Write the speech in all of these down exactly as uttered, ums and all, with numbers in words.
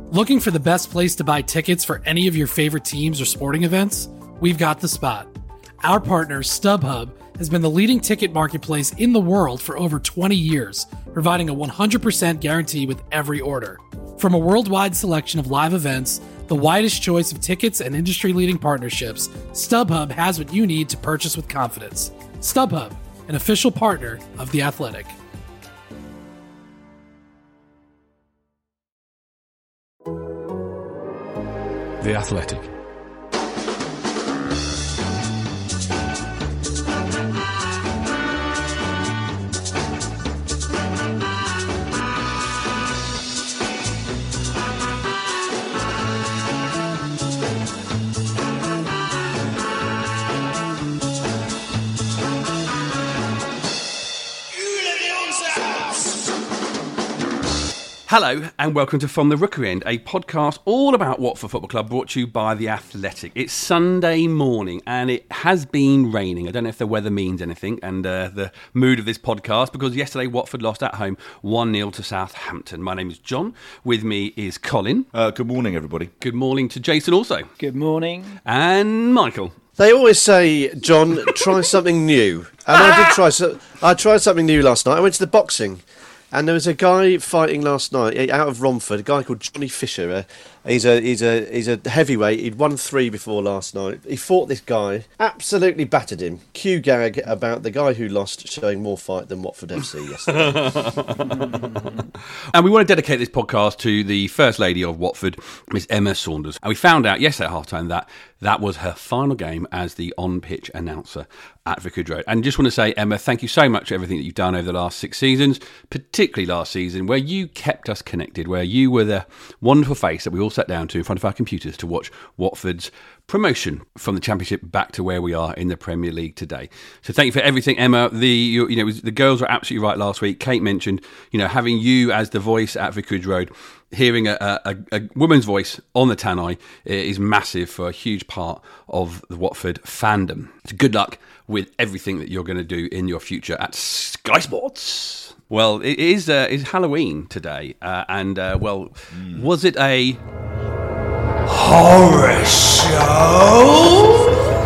Looking for the best place to buy tickets for any of your favorite teams or sporting events? We've got the spot. Our partner, StubHub, has been the leading ticket marketplace in the world for over twenty years, providing a one hundred percent guarantee with every order. From a worldwide selection of live events, the widest choice of tickets and industry-leading partnerships, StubHub has what you need to purchase with confidence. StubHub, an official partner of The Athletic. The Athletic. Hello and welcome to From the Rookery End, a podcast all about Watford Football Club, brought to you by The Athletic. It's Sunday morning and it has been raining. I don't know if the weather means anything and uh, the mood of this podcast, because yesterday Watford lost at home one nil to Southampton. My name is John. With me is Colin. Uh, good morning, everybody. Good morning to Jason also. Good morning. And Michael. They always say, John, try something new. And I did try so- I tried something new last night. I went to the boxing. And there was a guy fighting last night out of Romford, a guy called Johnny Fisher. Uh, he's a he's a he's a heavyweight. He'd won three before last night. He fought this guy, absolutely battered him. Cue gag about the guy who lost showing more fight than Watford F C yesterday. And we want to dedicate this podcast to the First Lady of Watford, Miss Emma Saunders. And we found out yesterday at half-time that that was her final game as the on-pitch announcer at Vicarage Road. And just want to say, Emma, thank you so much for everything that you've done over the last six seasons, particularly last season, where you kept us connected, where you were the wonderful face that we all sat down to in front of our computers to watch Watford's promotion from the Championship back to where we are in the Premier League today. So thank you for everything, Emma. The you, you know the girls were absolutely right last week. Kate mentioned, you know, having you as the voice at Vicarage Road, hearing a, a, a woman's voice on the Tannoy is massive for a huge part of the Watford fandom. So good luck with everything that you're going to do in your future at Sky Sports. Well, it is uh, it's Halloween today, uh, and uh, well, mm. was it a horror show?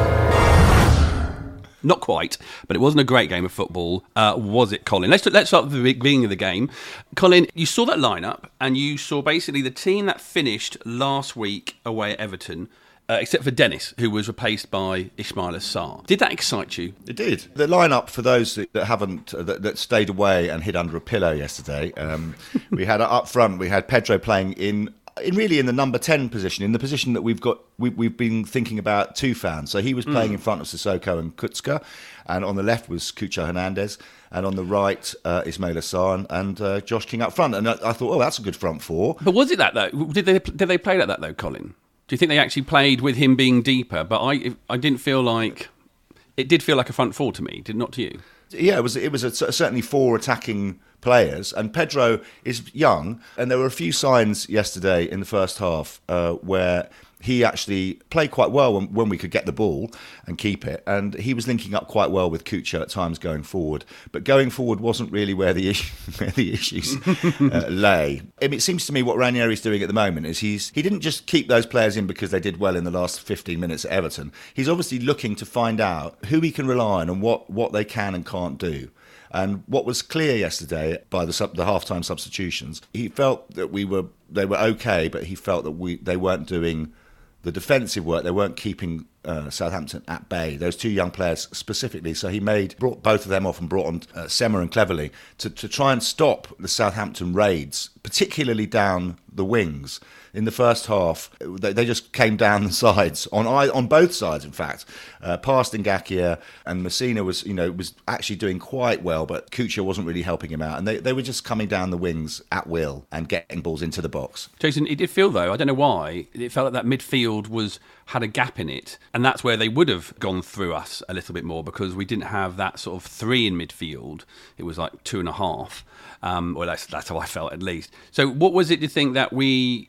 Not quite, but it wasn't a great game of football, uh, was it, Colin? Let's let's start with the beginning of the game. Colin, you saw that lineup, and you saw basically the team that finished last week away at Everton, uh, except for Dennis, who was replaced by Ismail Assar. Did that excite you? It did. The lineup, for those that, that haven't, uh, that, that stayed away and hid under a pillow yesterday, um, we had up front, we had Pedro playing in. In really in the number ten position, in the position that we've got, we, we've been thinking about Tufan. So he was playing mm. in front of Sissoko and Kutska, and on the left was Cucho Hernandez, and on the right uh, Ismail Assar and uh, Josh King up front. And I, I thought, oh, that's a good front four. But was it that though? Did they did they play like that though, Colin? Do you think they actually played with him being deeper? But I I didn't feel like it did feel like a front four to me. Did not to you? Yeah, it was. It was a, certainly four attacking players, and Pedro is young, and there were a few signs yesterday in the first half uh, where he actually played quite well when, when we could get the ball and keep it, and he was linking up quite well with Cucho at times going forward, but going forward wasn't really where the issue, where the issues uh, lay. I mean, it seems to me what Ranieri's doing at the moment is he's he didn't just keep those players in because they did well in the last fifteen minutes at Everton. He's obviously looking to find out who he can rely on and what, what they can and can't do. And what was clear yesterday by the sub, the half-time substitutions, he felt that we were they were okay, but he felt that we they weren't doing the defensive work. They weren't keeping uh, Southampton at bay. Those two young players specifically. So he made brought both of them off and brought on uh, Semmer and Cleverley to, to try and stop the Southampton raids, particularly down the wings. In the first half, they, they just came down the sides on on both sides. In fact, uh, past Ngakia and Messina was you know was actually doing quite well, but Cucho wasn't really helping him out, and they, they were just coming down the wings at will and getting balls into the box. Jason, it did feel though, I don't know why, it felt like that midfield was had a gap in it, and that's where they would have gone through us a little bit more, because we didn't have that sort of three in midfield. It was like two and a half. Um, well, that's that's how I felt at least. So, what was it? Do you think that we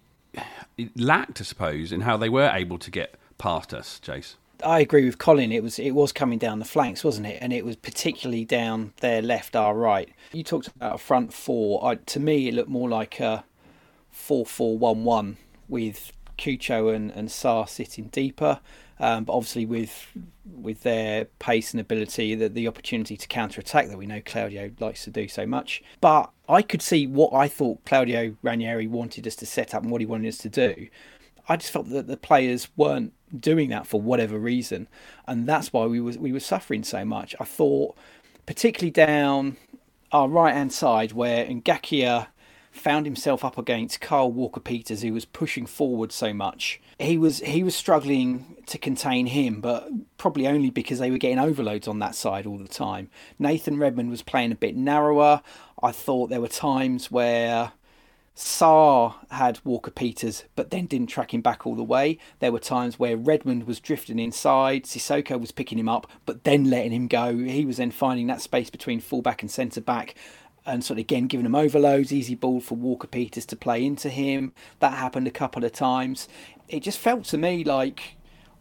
lacked, I suppose, in how they were able to get past us, Jace? I agree with Colin. It was it was coming down the flanks, wasn't it? And it was particularly down their left, our right. You talked about a front four. I, to me, it looked more like a four four one one with Cucho and, and Sarr sitting deeper. Um, but obviously with with their pace and ability, the, the opportunity to counter-attack that we know Claudio likes to do so much. But I could see what I thought Claudio Ranieri wanted us to set up and what he wanted us to do. I just felt that the players weren't doing that for whatever reason. And that's why we, was, we were suffering so much. I thought, particularly down our right-hand side, where Ngakia found himself up against Kyle Walker-Peters, who was pushing forward so much. He was he was struggling to contain him, but probably only because they were getting overloads on that side all the time. Nathan Redmond was playing a bit narrower. I thought there were times where Sarr had Walker-Peters, but then didn't track him back all the way. There were times where Redmond was drifting inside, Sissoko was picking him up, but then letting him go. He was then finding that space between full-back and centre-back, and sort of again giving him overloads, easy ball for Walker-Peters to play into him. That happened a couple of times. It just felt to me like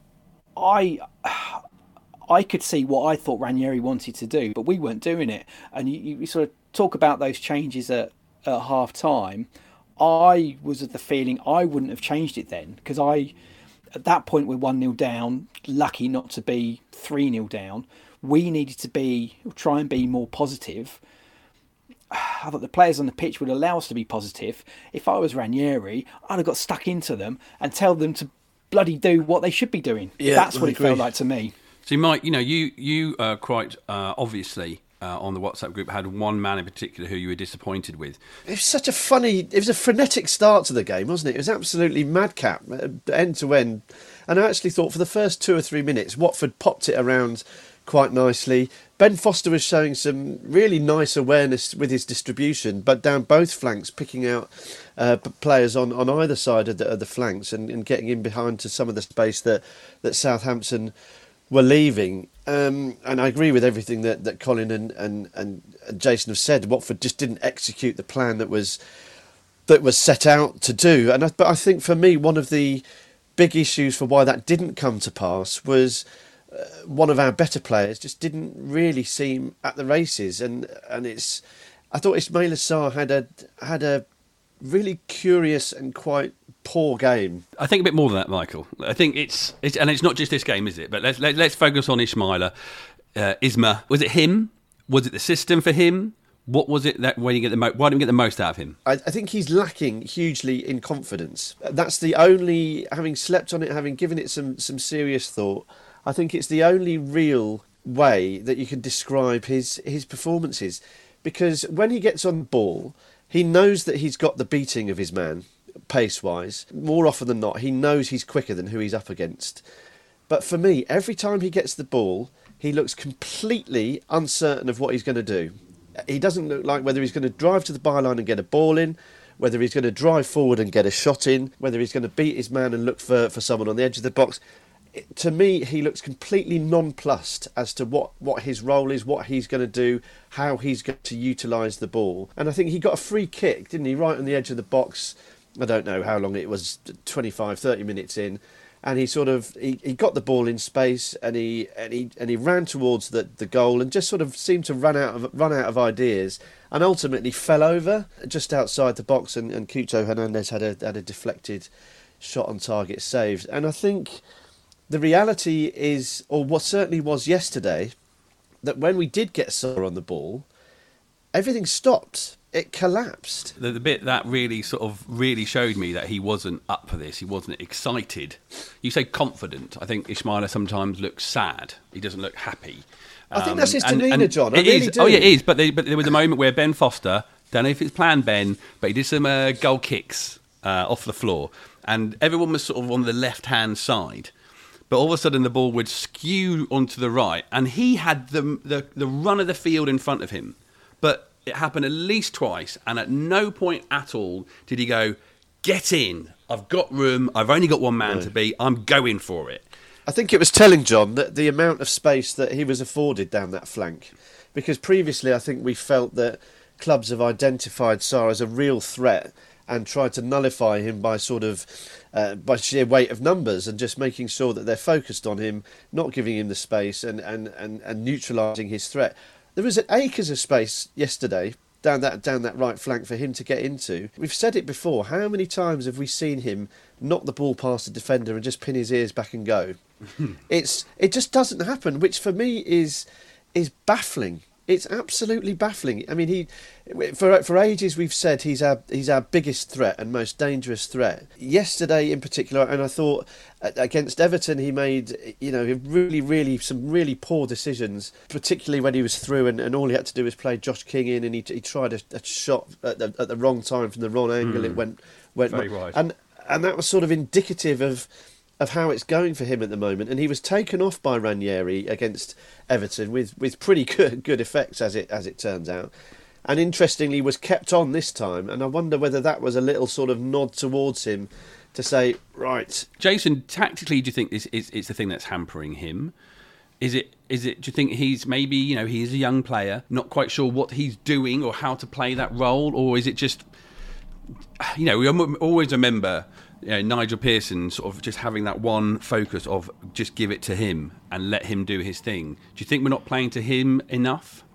I I could see what I thought Ranieri wanted to do, but we weren't doing it. And you, you sort of talk about those changes at, at half time. I was of the feeling I wouldn't have changed it then, because I, at that point, we're one nil down, lucky not to be three nil down. We needed to be try and be more positive. I thought the players on the pitch would allow us to be positive. If I was Ranieri, I'd have got stuck into them and tell them to bloody do what they should be doing. Yeah, that's what I it agree. felt like to me. So, Mike, you know, you you uh, quite uh, obviously uh, on the WhatsApp group had one man in particular who you were disappointed with. It was such a funny, it was a frenetic start to the game, wasn't it? It was absolutely madcap, end to end. And I actually thought for the first two or three minutes, Watford popped it around quite nicely. Ben Foster was showing some really nice awareness with his distribution, but down both flanks, picking out uh, players on, on either side of the, of the flanks and, and getting in behind to some of the space that, that Southampton were leaving. Um, and I agree with everything that, that Colin and, and, and Jason have said. Watford just didn't execute the plan that was that was set out to do. And I, but I think for me, one of the big issues for why that didn't come to pass was Uh, one of our better players just didn't really seem at the races, and and it's. I thought Ismaila Sarr had a had a really curious and quite poor game. I think a bit more than that, Michael. I think it's, it's and it's not just this game, is it? But let's let, let's focus on Ismaila. Uh, Isma, was it him? Was it the system for him? What was it that when you get the mo- why didn't we get the most out of him? I, I think he's lacking hugely in confidence. That's the only, having slept on it, having given it some some serious thought, I think it's the only real way that you can describe his, his performances. Because when he gets on the ball, he knows that he's got the beating of his man, pace-wise. More often than not, he knows he's quicker than who he's up against. But for me, every time he gets the ball, he looks completely uncertain of what he's going to do. He doesn't look like whether he's going to drive to the byline and get a ball in, whether he's going to drive forward and get a shot in, whether he's going to beat his man and look for, for someone on the edge of the box. To me, he looks completely nonplussed as to what, what his role is, what he's going to do, how he's going to utilise the ball. And I think he got a free kick, didn't he, right on the edge of the box. I don't know how long it was, twenty-five, thirty minutes in. And he sort of, he, he got the ball in space and he and he, and he ran towards the, the goal and just sort of seemed to run out of run out of ideas and ultimately fell over just outside the box, and, and Cucho Hernandez had a, had a deflected shot on target saved. And I think the reality is, or what certainly was yesterday, that when we did get Sarr on the ball, everything stopped. It collapsed. The, the bit that really sort of really showed me that he wasn't up for this, he wasn't excited. You say confident. I think Ismaila sometimes looks sad. He doesn't look happy. I um, think that's his demeanour, John. I it really is. do. Oh, yeah, it is. But, they, but there was a moment where Ben Foster, don't know if it's planned Ben, but he did some uh, goal kicks uh, off the floor. And everyone was sort of on the left-hand side. But all of a sudden the ball would skew onto the right. And he had the, the, the run of the field in front of him. But it happened at least twice, and at no point at all did he go, get in, I've got room, I've only got one man no. to beat, I'm going for it. I think it was telling, John, that the amount of space that he was afforded down that flank. Because previously I think we felt that clubs have identified Sarr as a real threat and tried to nullify him by sort of uh, by sheer weight of numbers and just making sure that they're focused on him, not giving him the space and, and, and, and neutralising his threat. There was acres of space yesterday down that down that right flank for him to get into. We've said it before. How many times have we seen him knock the ball past the defender and just pin his ears back and go? it's it just doesn't happen, which for me is is baffling. It's absolutely baffling. I mean, he for for ages we've said he's our he's our biggest threat and most dangerous threat. Yesterday in particular, and I thought against Everton he made, you know, really really some really poor decisions, particularly when he was through and, and all he had to do was play Josh King in, and he he tried a, a shot at the, at the wrong time from the wrong angle. Mm. It went went Very wide. and and that was sort of indicative of. of how it's going for him at the moment, and he was taken off by Ranieri against Everton with, with pretty good good effects as it as it turns out, and interestingly was kept on this time, and I wonder whether that was a little sort of nod towards him to say, right, Jason, tactically, do you think this is it's the thing that's hampering him? Is it is it do you think he's maybe, you know, he's a young player, not quite sure what he's doing or how to play that role, or is it just, you know, we always remember, you know, Nigel Pearson sort of just having that one focus of just give it to him and let him do his thing. Do you think we're not playing to him enough?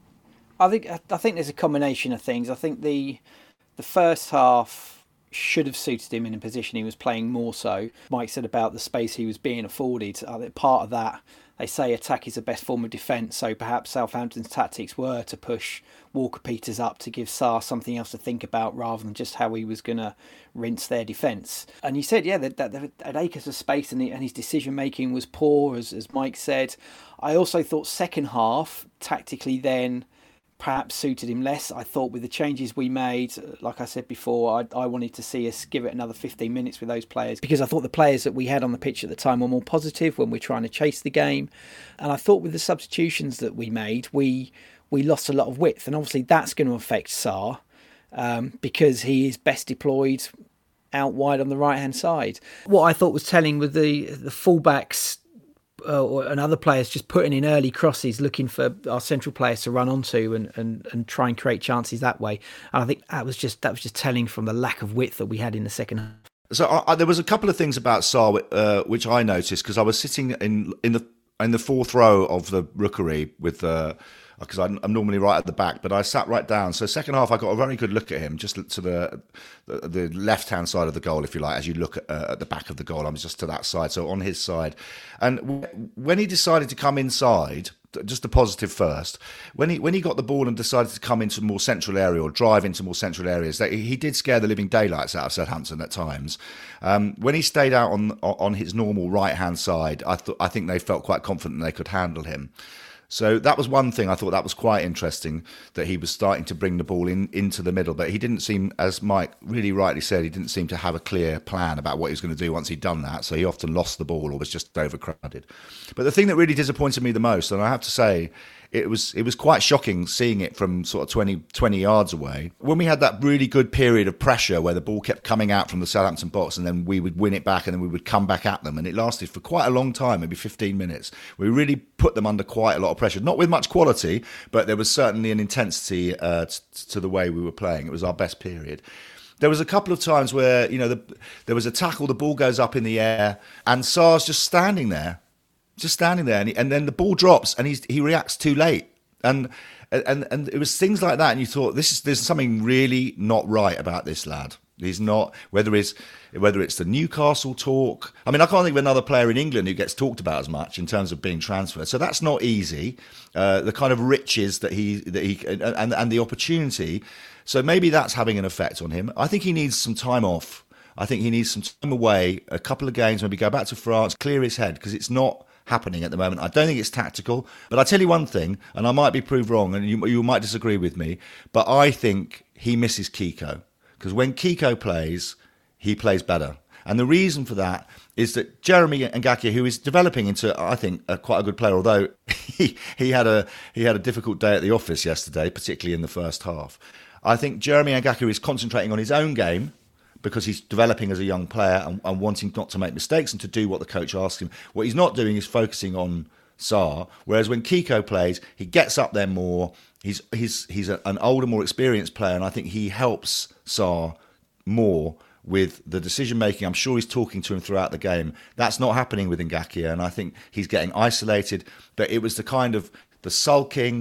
I think I think there's a combination of things. I think the the first half should have suited him in a position he was playing more so. Mike said about the space he was being afforded. I think part of that, they say attack is the best form of defence, so perhaps Southampton's tactics were to push Walker-Peters up to give Sarr something else to think about rather than just how he was going to rinse their defence. And you said, yeah, that, that, that had acres of space and, he, and his decision-making was poor, as, as Mike said. I also thought second half, tactically then, perhaps suited him less. I thought with the changes we made, like I said before, I, I wanted to see us give it another fifteen minutes with those players, because I thought the players that we had on the pitch at the time were more positive when we're trying to chase the game. And I thought with the substitutions that we made, we we lost a lot of width. And obviously that's going to affect Sarr um, because he is best deployed out wide on the right-hand side. What I thought was telling with the, the fullbacks Uh, and other players just putting in early crosses, looking for our central players to run onto and, and, and try and create chances that way. And I think that was just that was just telling from the lack of width that we had in the second half. So I, there was a couple of things about Sarr uh, which I noticed, because I was sitting in in the in the fourth row of the rookery with the. Because I'm, I'm normally right at the back, but I sat right down. So second half, I got a very good look at him, just to the the, the left-hand side of the goal, if you like. As you look at, uh, at the back of the goal, I'm just to that side, so on his side. And w- when he decided to come inside, just the positive first, when he when he got the ball and decided to come into more central area or drive into more central areas, that he did scare the living daylights out of Southampton at times. Um, when he stayed out on on his normal right-hand side, I thought I think they felt quite confident they could handle him. So that was one thing I thought that was quite interesting, that he was starting to bring the ball in into the middle, but he didn't seem, as Mike really rightly said, he didn't seem to have a clear plan about what he was going to do once he'd done that. So he often lost the ball or was just overcrowded. But the thing that really disappointed me the most, and I have to say, it was it was quite shocking seeing it from sort of twenty, twenty yards away. When we had that really good period of pressure where the ball kept coming out from the Southampton box and then we would win it back and then we would come back at them, and it lasted for quite a long time, maybe fifteen minutes. We really put them under quite a lot of pressure, not with much quality, but there was certainly an intensity uh, t- to the way we were playing. It was our best period. There was a couple of times where, you know, the, there was a tackle, the ball goes up in the air and Sarr's just standing there. Just standing there, and, he, and then the ball drops, and he's, he reacts too late, and and and it was things like that, and you thought, this is there's something really not right about this lad. He's not, whether it's whether it's the Newcastle talk. I mean, I can't think of another player in England who gets talked about as much in terms of being transferred. So that's not easy. Uh, the kind of riches that he that he and and the opportunity. So maybe that's having an effect on him. I think he needs some time off. I think he needs some time away, a couple of games, maybe go back to France, clear his head, because it's not happening at the moment. I don't think it's tactical, but I tell you one thing, and I might be proved wrong, and you, you might disagree with me, but I think he misses Kiko, because when Kiko plays, he plays better. And the reason for that is that Jeremy Ngakia, who is developing into, I think, a, quite a good player, although he, he had a he had a difficult day at the office yesterday, particularly in the first half. I think Jeremy Ngakia is concentrating on his own game, because he's developing as a young player and, and wanting not to make mistakes and to do what the coach asks him. What he's not doing is focusing on Sarr, whereas when Kiko plays, he gets up there more. He's he's he's a, an older, more experienced player, and I think he helps Sarr more with the decision-making. I'm sure he's talking to him throughout the game. That's not happening with Ngakia, and I think he's getting isolated. But it was the kind of the sulking,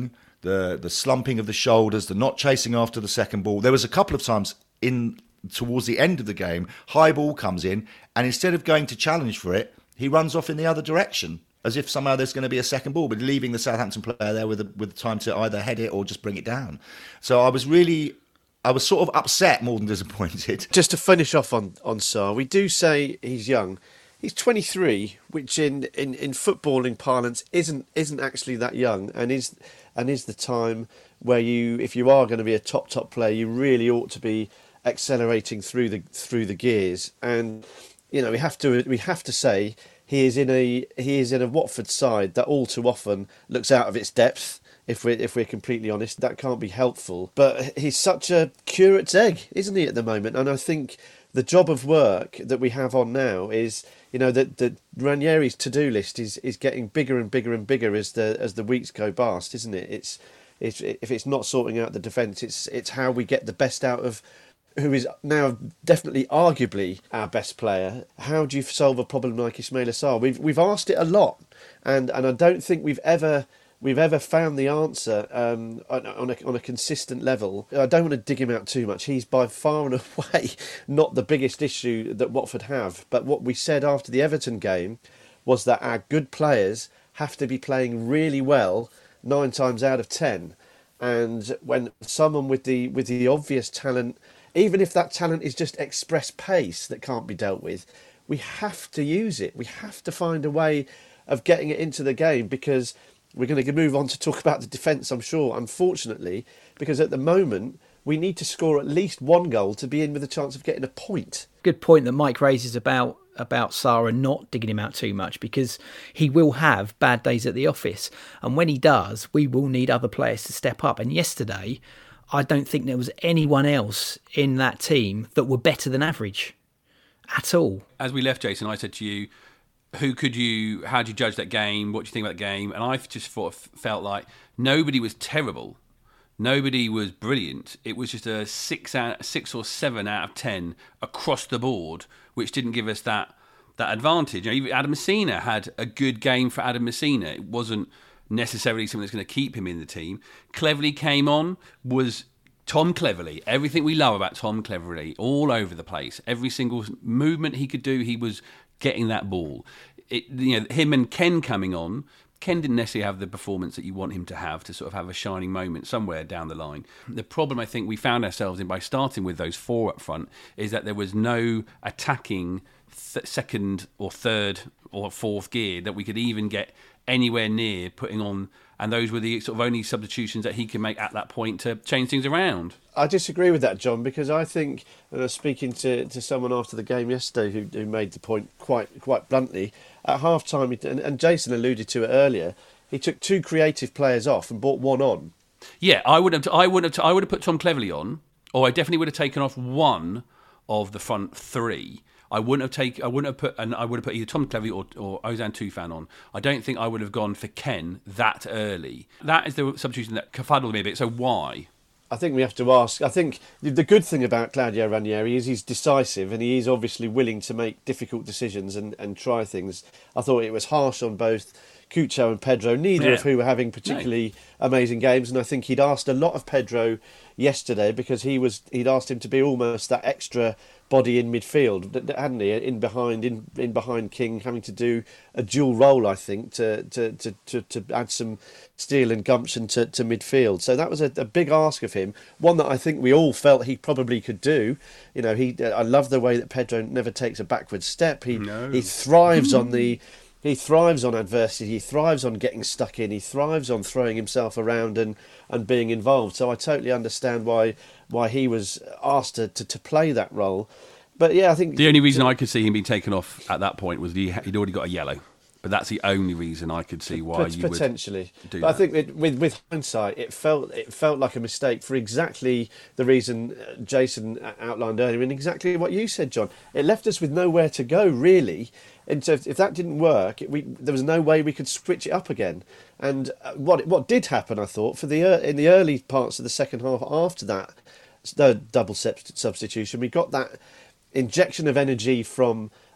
the the slumping of the shoulders, the not chasing after the second ball. There was a couple of times in towards the end of the game, high ball comes in, and instead of going to challenge for it, he runs off in the other direction, as if somehow there's going to be a second ball, but leaving the Southampton player there with the, with time to either head it or just bring it down. So I was really, I was sort of upset more than disappointed. Just to finish off on, on Sarr, we do say he's young. He's twenty-three, which in, in, in footballing parlance isn't isn't actually that young, and is and is the time where you, if you are going to be a top top player, you really ought to be accelerating through the through the gears. And you know, we have to we have to say he is in a he is in a Watford side that all too often looks out of its depth. If we're if we're completely honest, that can't be helpful. But he's such a curate's egg, isn't he, at the moment? And I think the job of work that we have on now is, you know, that the Ranieri's to-do list is, is getting bigger and bigger and bigger as the as the weeks go past, isn't it? It's it's if it's not sorting out the defence, it's it's how we get the best out of who is now definitely arguably our best player. How do you solve a problem like Ismaila Sarr? We've we've asked it a lot, and and I don't think we've ever. We've ever found the answer um, on, on, a, on a consistent level. I don't want to dig him out too much. He's by far and away not the biggest issue that Watford have. But what we said after the Everton game was that our good players have to be playing really well nine times out of ten. And when someone with the with the obvious talent, even if that talent is just express pace that can't be dealt with, we have to use it. We have to find a way of getting it into the game, because we're going to move on to talk about the defence, I'm sure, unfortunately, because at the moment we need to score at least one goal to be in with a chance of getting a point. Good point that Mike raises about about Sarr and not digging him out too much, because he will have bad days at the office. And when he does, we will need other players to step up. And yesterday, I don't think there was anyone else in that team that were better than average at all. As we left, Jason, I said to you, who could you, how do you judge that game? What do you think about the game? And I just thought, felt like nobody was terrible. Nobody was brilliant. It was just a six out, six or seven out of ten across the board, which didn't give us that that advantage. You know, even Adam Messina had a good game for Adam Messina. It wasn't necessarily something that's going to keep him in the team. Cleverley came on, was Tom Cleverley. Everything we love about Tom Cleverley, all over the place. Every single movement he could do, he was getting that ball. It, you know, him and Ken coming on, Ken didn't necessarily have the performance that you want him to have to sort of have a shining moment somewhere down the line. The problem I think we found ourselves in by starting with those four up front is that there was no attacking th- second or third or fourth gear that we could even get anywhere near putting on, and those were the sort of only substitutions that he could make at that point to change things around. I disagree with that, John, because I think, and I was speaking to, to someone after the game yesterday who, who made the point quite quite bluntly, at half-time, and, and Jason alluded to it earlier, he took two creative players off and brought one on. Yeah, I would have I would have I would have put Tom Cleverley on, or I definitely would have taken off one of the front three. I wouldn't have taken. I wouldn't have put, and I would have put either Tom Cleverley or, or Ozan Tufan on. I don't think I would have gone for Ken that early. That is the substitution that confuddled me a bit. So why? I think we have to ask. I think the good thing about Claudio Ranieri is he's decisive, and he is obviously willing to make difficult decisions and, and try things. I thought it was harsh on both Cucho and Pedro, neither yeah. of who were having particularly no. amazing games, and I think he'd asked a lot of Pedro yesterday, because he was he'd asked him to be almost that extra body in midfield, hadn't he? In behind, in in behind King, having to do a dual role, I think, to to to, to, to add some steel and gumption to, to midfield. So that was a, a big ask of him, one that I think we all felt he probably could do. You know, he I love the way that Pedro never takes a backward step. He no. he thrives on the. He thrives on adversity, he thrives on getting stuck in, he thrives on throwing himself around and, and being involved. So I totally understand why why he was asked to, to, to play that role. But yeah, I think... The only reason I could see him being taken off at that point was he, he'd already got a yellow. But that's the only reason I could see why you potentially would do but that. I think that with with hindsight, it felt it felt like a mistake for exactly the reason Jason outlined earlier, and exactly what you said, John. It left us with nowhere to go, really. And so if, if that didn't work, it, we, there was no way we could switch it up again. And what what did happen, I thought, for the in the early parts of the second half after that, the double substitution, we got that injection of energy from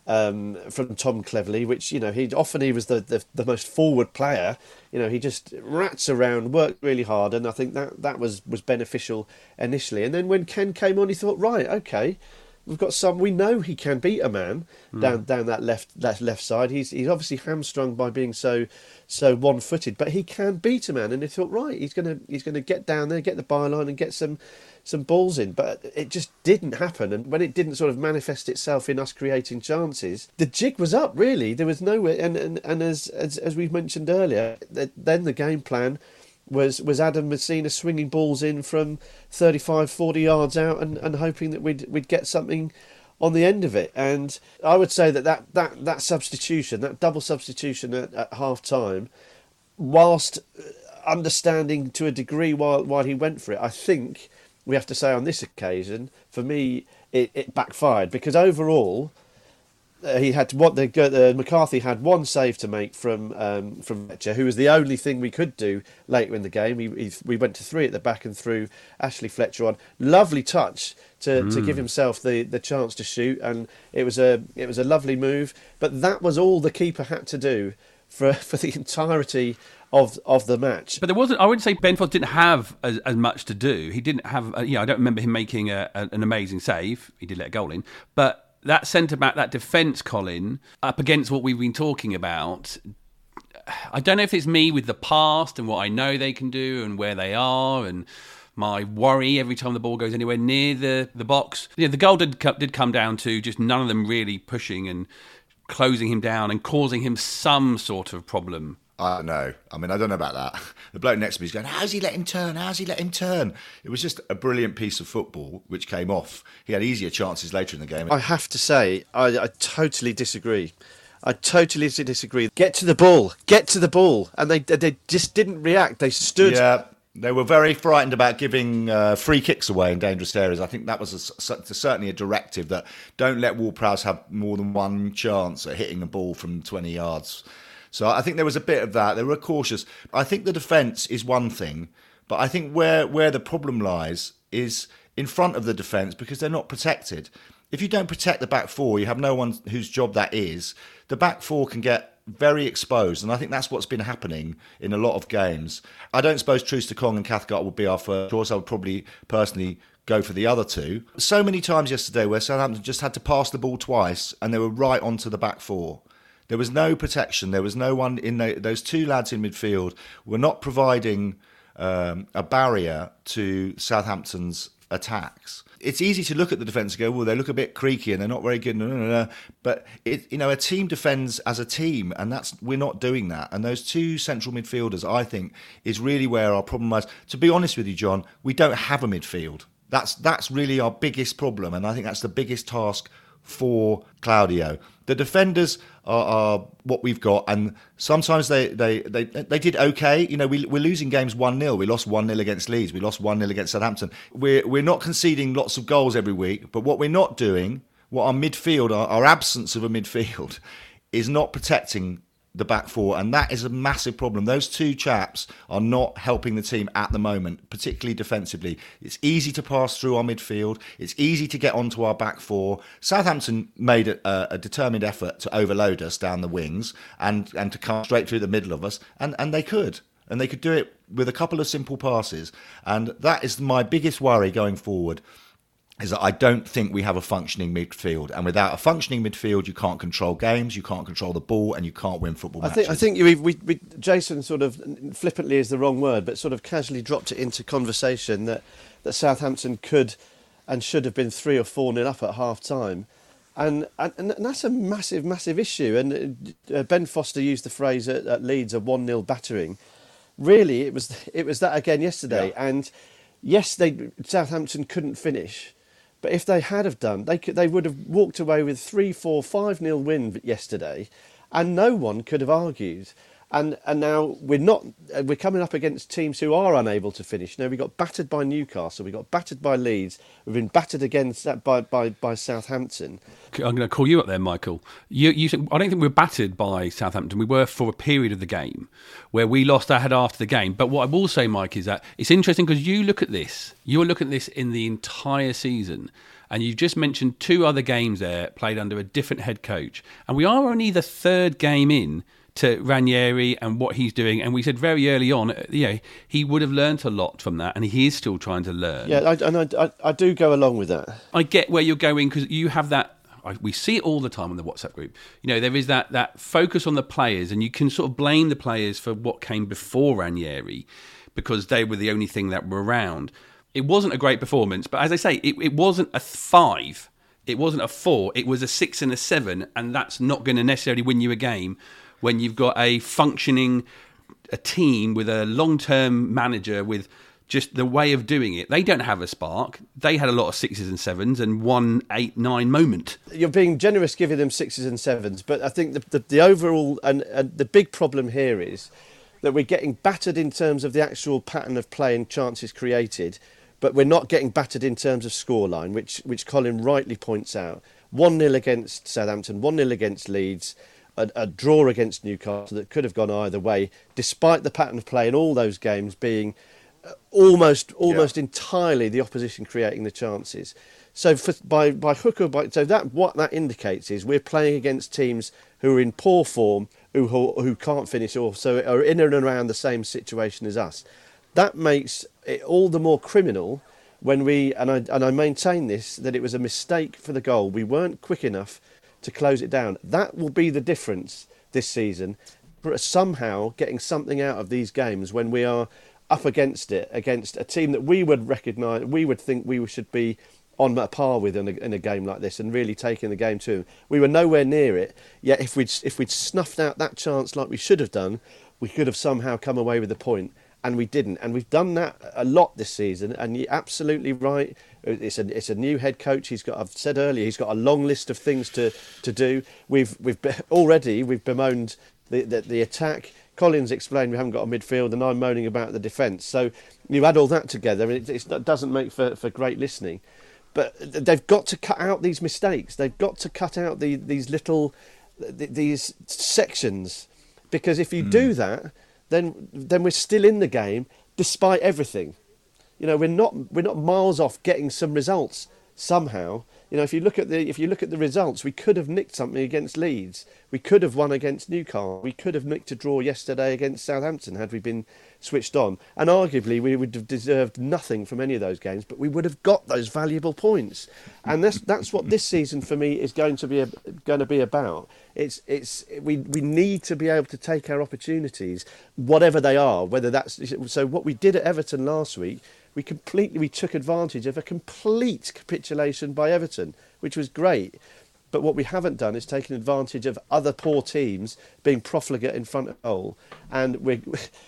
um, from Tom Cleverley, which, you know, he often he was the, the, the most forward player. You know, he just rats around, worked really hard, and I think that, that was, was beneficial initially. And then when Ken came on, he thought, right, okay, we've got some. We know he can beat a man mm. down down that left that left side. He's he's obviously hamstrung by being so so one footed, but he can beat a man. And he thought, right, he's gonna he's gonna get down there, get the byline, and get some some balls in. But it just didn't happen. And when it didn't sort of manifest itself in us creating chances, the jig was up. Really, there was nowhere. And and, and as, as as we mentioned earlier, then the game plan was was Adam Messina swinging balls in from thirty-five, forty yards out and, and hoping that we'd we'd get something on the end of it. And I would say that that, that, that substitution, that double substitution at, at half-time, whilst understanding to a degree why, why he went for it, I think we have to say on this occasion, for me, it, it backfired. Because overall, Uh, he had what the uh, McCarthy had one save to make from um, from Fletcher, who was the only thing we could do later in the game. He, he, we went to three at the back and threw Ashley Fletcher on. Lovely touch to, mm. to give himself the, the chance to shoot, and it was a it was a lovely move. But that was all the keeper had to do for for the entirety of of the match. But there wasn't. I wouldn't say Ben Foster didn't have as, as much to do. He didn't have. Uh, you know, I don't remember him making a, a, an amazing save. He did let a goal in, but that centre-back, that defence, Colin, up against what we've been talking about, I don't know if it's me with the past and what I know they can do and where they are and my worry every time the ball goes anywhere near the, the box. Yeah, the goal did, did come down to just none of them really pushing and closing him down and causing him some sort of problem. I don't know. I mean, I don't know about that. The bloke next to me is going, how's he let him turn? How's he let him turn? It was just a brilliant piece of football which came off. He had easier chances later in the game. I have to say, I, I totally disagree. I totally disagree. Get to the ball. Get to the ball. And they they just didn't react. They stood. Yeah, they were very frightened about giving uh, free kicks away in dangerous areas. I think that was a, certainly a directive that don't let Ward-Prowse have more than one chance at hitting a ball from twenty yards. So I think there was a bit of that. They were cautious. I think the defence is one thing, but I think where, where the problem lies is in front of the defence because they're not protected. If you don't protect the back four, you have no one whose job that is. The back four can get very exposed, and I think that's what's been happening in a lot of games. I don't suppose Troost-Ekong and Cathcart would be our first choice. I would probably personally go for the other two. So many times yesterday where Southampton just had to pass the ball twice and they were right onto the back four. There was no protection. There was no one in the, those two lads in midfield were not providing um, a barrier to Southampton's attacks. It's easy to look at the defence and go, well, they look a bit creaky and they're not very good. No, no, no, no. But it, you know, a team defends as a team, and that's we're not doing that. And those two central midfielders, I think, is really where our problem lies. To be honest with you, John, we don't have a midfield. That's that's really our biggest problem, and I think that's the biggest task for Claudio. The defenders are, are what we've got, and sometimes they, they, they, they did okay. You know, we, we're losing games one nil. We lost one nil against Leeds. We lost one nil against Southampton. We're, we're not conceding lots of goals every week, but what we're not doing, what our midfield, our, our absence of a midfield, is not protecting the back four, and that is a massive problem. Those two chaps are not helping the team at the moment, particularly defensively. It's easy to pass through our midfield. It's easy to get onto our back four. Southampton made a, a determined effort to overload us down the wings and, and to come straight through the middle of us, and, and they could. And they could do it with a couple of simple passes. And that is my biggest worry going forward, is that I don't think we have a functioning midfield. And without a functioning midfield, you can't control games, you can't control the ball, and you can't win football I matches. think, I think we, we, we, Jason sort of, flippantly is the wrong word, but sort of casually dropped it into conversation that, that Southampton could and should have been three or four nil up at half-time. And, and and that's a massive, massive issue. And uh, Ben Foster used the phrase at, at Leeds, a one nil battering. Really, it was it was that again yesterday. Yeah. And yes, they Southampton couldn't finish. But if they had have done, they could, they would have walked away with three, four, five nil win yesterday, and no one could have argued. And and now we're not. We're coming up against teams who are unable to finish. Now we got battered by Newcastle, we got battered by Leeds, we've been battered against that by by, by Southampton. I'm going to call you up there, Michael. You, you, I don't think we were battered by Southampton. We were for a period of the game where we lost our head after the game. But what I will say, Mike, is that it's interesting because you look at this. You're looking at this in the entire season, And you just mentioned two other games there played under a different head coach. And we are only the third game in to Ranieri and what he's doing. And we said very early on, you know, he would have learnt a lot from that, and he is still trying to learn. Yeah, I, and I, I, I do go along with that. I get where you're going, because you have that, we see it all the time in the WhatsApp group. You know, there is that, that focus on the players, and you can sort of blame the players for what came before Ranieri, because they were the only thing that were around. It wasn't a great performance, but as I say, it, it wasn't a five, it wasn't a four, it was a six and a seven, and that's not going to necessarily win you a game when you've got a functioning a team with a long-term manager with just the way of doing it. They don't have a spark. They had a lot of sixes and sevens and one eight, nine moment. You're being generous giving them sixes and sevens, but I think the, the, the overall and, and the big problem here is that we're getting battered in terms of the actual pattern of play and chances created, but we're not getting battered in terms of scoreline, which, which Colin rightly points out. one nil against Southampton, one nil against Leeds, A, a draw against Newcastle that could have gone either way, despite the pattern of play in all those games being almost almost yeah. entirely the opposition creating the chances. So for, by by hook or by so that what that indicates is we're playing against teams who are in poor form, who who, who can't finish off, so are in and around the same situation as us. That makes it all the more criminal when we and I and I maintain this that it was a mistake for the goal. We weren't quick enough to close it down. That will be the difference this season, for somehow getting something out of these games when we are up against it, against a team that we would recognise, we would think we should be on a par with in a, in a game like this, and really taking the game to them. We were nowhere near it, yet if we'd, if we'd snuffed out that chance like we should have done, we could have somehow come away with the point, and we didn't. And we've done that a lot this season, and you're absolutely right. It's a it's a new head coach. He's got, I've said earlier, he's got a long list of things to, to do. We've we've already we've bemoaned the, the the attack. Colin's explained we haven't got a midfield, and I'm moaning about the defence. So you add all that together, and it, it doesn't make for, for great listening. But they've got to cut out these mistakes. They've got to cut out the, these little these sections, because if you mm. do that, then then we're still in the game despite everything. You know, we're not we're not miles off getting some results somehow. You know, if you look at the if you look at the results, we could have nicked something against Leeds. We could have won against Newcastle. We could have nicked a draw yesterday against Southampton had we been switched on. And arguably, we would have deserved nothing from any of those games, but we would have got those valuable points. And that's that's what this season for me is going to be a, going to be about. It's it's we we need to be able to take our opportunities, whatever they are. Whether that's so, what we did at Everton last week. We completely we took advantage of a complete capitulation by Everton, which was great. But what we haven't done is taken advantage of other poor teams being profligate in front of goal. And we're,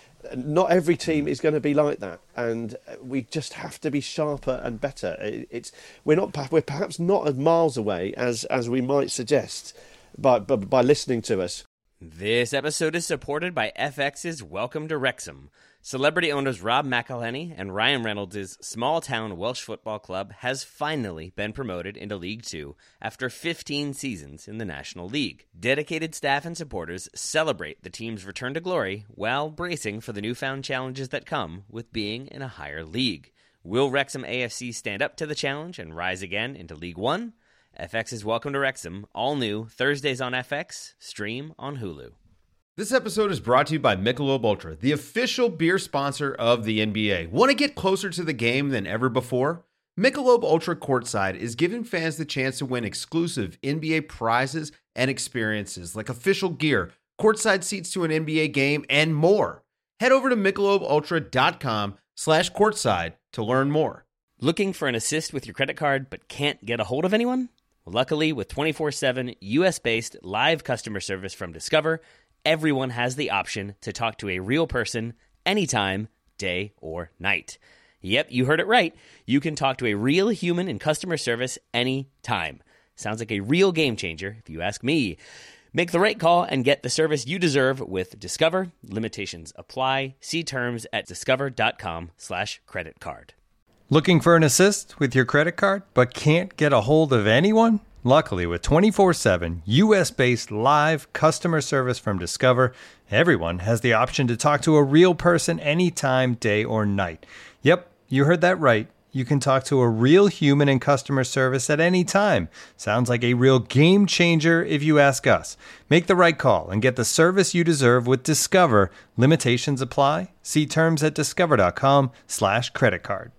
not every team is going to be like that. And we just have to be sharper and better. It's we're not we're perhaps not as miles away as as we might suggest by by, by listening to us. This episode is supported by F X's Welcome to Wrexham. Celebrity owners Rob McElhenney and Ryan Reynolds' small-town Welsh football club has finally been promoted into League Two after fifteen seasons in the National League. Dedicated staff and supporters celebrate the team's return to glory while bracing for the newfound challenges that come with being in a higher league. Will Wrexham A F C stand up to the challenge and rise again into League One? F X's Welcome to Wrexham, all new, Thursdays on F X, stream on Hulu. This episode is brought to you by Michelob Ultra, the official beer sponsor of the N B A. Want to get closer to the game than ever before? Michelob Ultra Courtside is giving fans the chance to win exclusive N B A prizes and experiences like official gear, courtside seats to an N B A game, and more. Head over to michelobultra.com slash courtside to learn more. Looking for an assist with your credit card but can't get a hold of anyone? Luckily, with twenty-four seven U S-based live customer service from Discover, everyone has the option to talk to a real person anytime, day or night. Yep, you heard it right. You can talk to a real human in customer service anytime. Sounds like a real game changer, if you ask me. Make the right call and get the service you deserve with Discover. Limitations apply. See terms at discover.com slash credit card. Looking for an assist with your credit card but can't get a hold of anyone? Luckily, with twenty-four seven U S-based live customer service from Discover, everyone has the option to talk to a real person anytime, day or night. Yep, you heard that right. You can talk to a real human in customer service at any time. Sounds like a real game changer if you ask us. Make the right call and get the service you deserve with Discover. Limitations apply. See terms at discover.com slash credit card.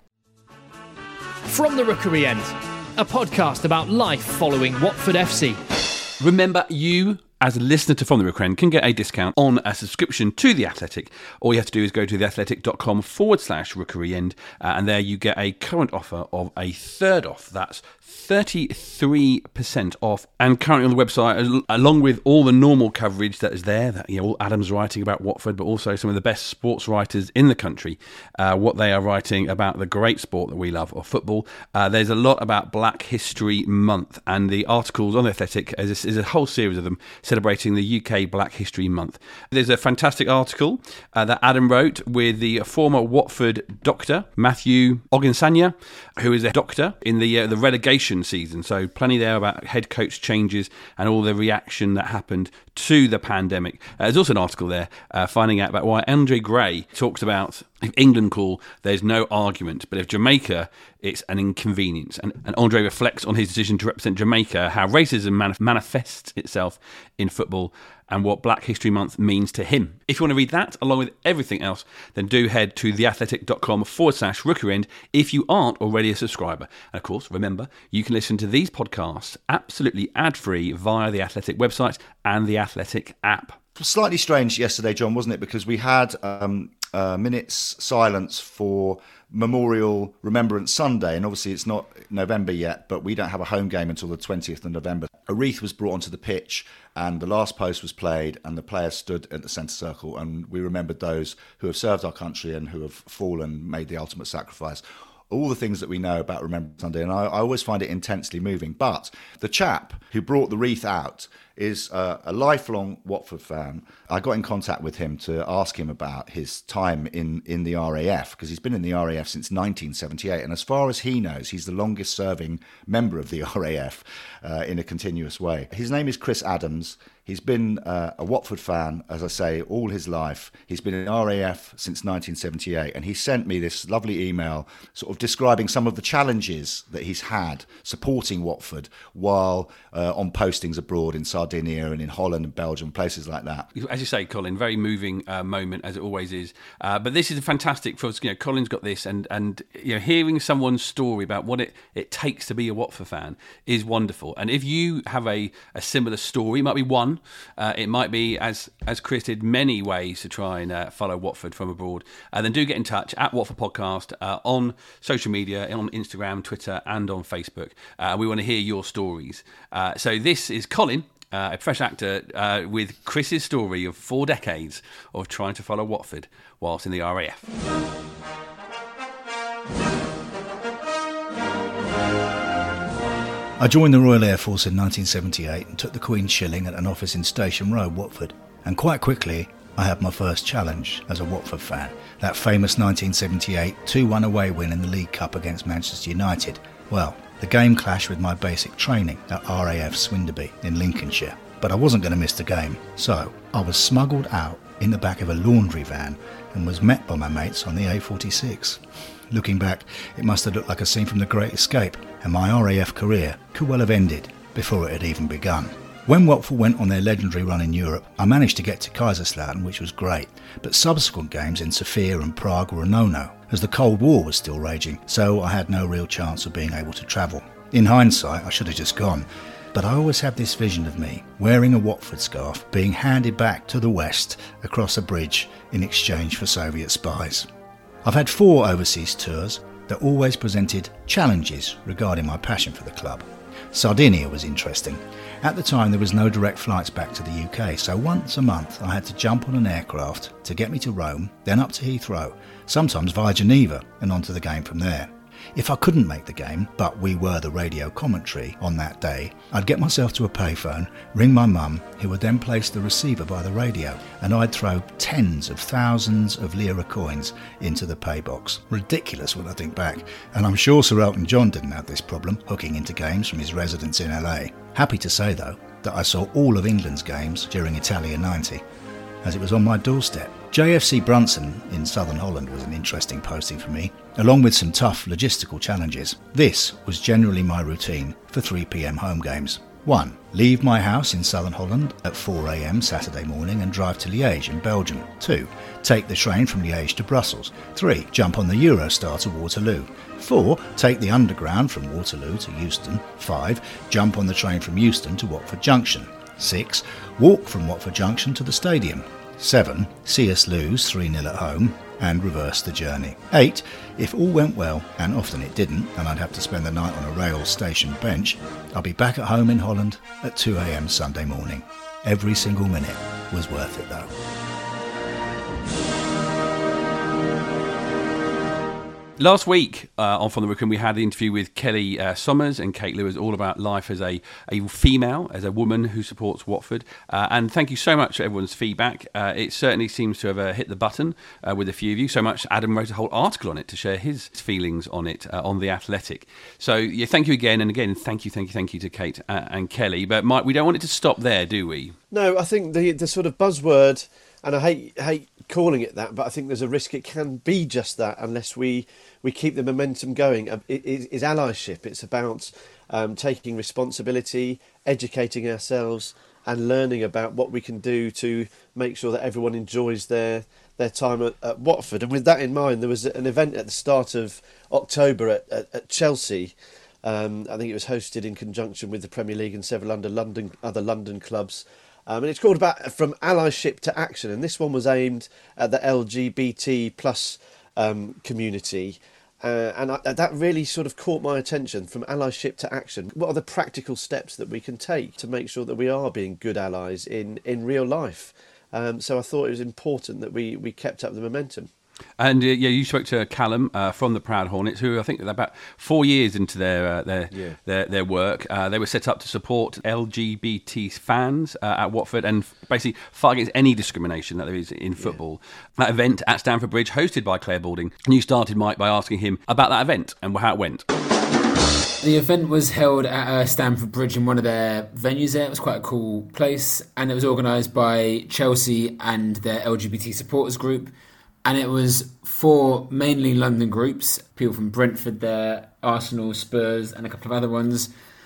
From the Rookery End, a podcast about life following Watford F C. Remember, you as a listener to From the Rookery End can get a discount on a subscription to The Athletic. All you have to do is go to theathletic.com forward slash Rookery End, uh, and there you get a current offer of a third off. That's thirty-three percent off, and currently on the website, along with all the normal coverage that is there, that, you know, all Adam's writing about Watford, but also some of the best sports writers in the country, uh, what they are writing about the great sport that we love, of football. Uh, there's a lot about Black History Month, and the articles on The Athletic is a, is a whole series of them celebrating the U K Black History Month. There's a fantastic article uh, that Adam wrote with the former Watford doctor, Matthew Ogunsanya, who is a doctor in the uh, the relegation season. So plenty there about head coach changes and all the reaction that happened to the pandemic. Uh, there's also an article there uh, finding out about why Andre Gray talks about if England call, there's no argument, but if Jamaica, it's an inconvenience. And, and Andre reflects on his decision to represent Jamaica, how racism manif- manifests itself in football, and what Black History Month means to him. If you want to read that, along with everything else, then do head to theathletic.com forward slash Rookery End if you aren't already a subscriber. And of course, remember, you can listen to these podcasts absolutely ad-free via the Athletic website and the Athletic app. Slightly strange yesterday, John, wasn't it? Because we had um, a minute's silence for Memorial Remembrance Sunday, and obviously it's not November yet, but we don't have a home game until the twentieth of November. A wreath was brought onto the pitch, and the last post was played, and the players stood at the centre circle, and we remembered those who have served our country and who have fallen, made the ultimate sacrifice. All the things that we know about Remembrance Sunday, and I, I always find it intensely moving. But the chap who brought the wreath out is uh, a lifelong Watford fan. I got in contact with him to ask him about his time in, in the R A F, because he's been in the R A F since nineteen seventy-eight, and as far as he knows, he's the longest serving member of the R A F uh, in a continuous way. His name is Chris Adams. He's been uh, a Watford fan, as I say, all his life. He's been in R A F since nineteen seventy-eight, and he sent me this lovely email sort of describing some of the challenges that he's had supporting Watford while uh, on postings abroad in Sardinia and in Holland and Belgium, places like that. As you say, Colin, very moving uh, moment, as it always is. Uh, but this is a fantastic for us. You know, Colin's got this, and and you know, hearing someone's story about what it, it takes to be a Watford fan is wonderful. And if you have a, a similar story, it might be one. Uh, it might be, as as Chris did, many ways to try and uh, follow Watford from abroad. Uh, then do get in touch at Watford Podcast uh, on social media, on Instagram, Twitter, and on Facebook. Uh, we want to hear your stories. Uh, so this is Colin, uh, a fresh actor, uh, with Chris's story of four decades of trying to follow Watford whilst in the R A F. I joined the Royal Air Force in nineteen seventy-eight and took the Queen's Shilling at an office in Station Road, Watford. And quite quickly, I had my first challenge as a Watford fan. That famous nineteen seventy-eight two one away win in the League Cup against Manchester United. Well, the game clashed with my basic training at R A F Swinderby in Lincolnshire. But I wasn't going to miss the game, so I was smuggled out in the back of a laundry van and was met by my mates on the A forty-six. Looking back, it must have looked like a scene from The Great Escape, and my R A F career could well have ended before it had even begun. When Watford went on their legendary run in Europe, I managed to get to Kaiserslautern, which was great, but subsequent games in Sofia and Prague were a no-no, as the Cold War was still raging, so I had no real chance of being able to travel. In hindsight, I should have just gone, but I always have this vision of me wearing a Watford scarf being handed back to the West across a bridge in exchange for Soviet spies. I've had four overseas tours that always presented challenges regarding my passion for the club. Sardinia was interesting. At the time there was no direct flights back to the U K, so once a month I had to jump on an aircraft to get me to Rome, then up to Heathrow, sometimes via Geneva and on to the game from there. If I couldn't make the game, but we were the radio commentary on that day, I'd get myself to a payphone, ring my mum, who would then place the receiver by the radio, and I'd throw tens of thousands of lira coins into the pay box. Ridiculous when I think back, and I'm sure Sir Elton John didn't have this problem, hooking into games from his residence in L A. Happy to say, though, that I saw all of England's games during Italia ninety, as it was on my doorstep. J F C Brunson in southern Holland was an interesting posting for me. along with some tough logistical challenges. This was generally my routine for three p.m. home games. one. Leave my house in southern Holland at four a.m. Saturday morning and drive to Liège in Belgium. two. Take the train from Liège to Brussels. three. Jump on the Eurostar to Waterloo. four. Take the underground from Waterloo to Euston. five. Jump on the train from Euston to Watford Junction. six. Walk from Watford Junction to the stadium. seven. See us lose three nil at home and reverse the journey. eight. If all went well, and often it didn't, and I'd have to spend the night on a rail station bench, I'll be back at home in Holland at two a.m. Sunday morning. Every single minute was worth it though. Last week uh, on From the Rookham, we had the interview with Kelly uh, Sommers and Kate Lewis, all about life as a, a female, as a woman who supports Watford. Uh, and thank you so much for everyone's feedback. Uh, it certainly seems to have uh, hit the button uh, with a few of you. So much Adam wrote a whole article on it to share his feelings on it uh, on The Athletic. So yeah, thank you again. And again, thank you, thank you, thank you to Kate uh, and Kelly. But Mike, we don't want it to stop there, do we? No, I think the the sort of buzzword, and I hate hate calling it that, but I think there's a risk it can be just that unless we, we keep the momentum going. It, it, it's allyship. It's about um, taking responsibility, educating ourselves, and learning about what we can do to make sure that everyone enjoys their their time at, at Watford. And with that in mind, there was an event at the start of October at, at, at Chelsea. Um, I think it was hosted in conjunction with the Premier League and several under London, other London clubs. Um, and it's called about From Allyship to Action, and this one was aimed at the L G B T plus um, community, uh, and I, that really sort of caught my attention. From allyship to action, what are the practical steps that we can take to make sure that we are being good allies in, in real life? Um, so I thought it was important that we, we kept up the momentum. And uh, yeah, you spoke to Callum uh, from the Proud Hornets, who I think they're about four years into their uh, their, Yeah. their their work. Uh, they were set up to support L G B T fans uh, at Watford and basically fight against any discrimination that there is in football. Yeah. That event at Stamford Bridge, hosted by Claire Balding. And you started, Mike, by asking him about that event and how it went. The event was held at uh, Stamford Bridge in one of their venues there. It was quite a cool place, and it was organised by Chelsea and their L G B T supporters group. And it was for mainly London groups, people from Brentford there, Arsenal, Spurs, and a couple of other ones.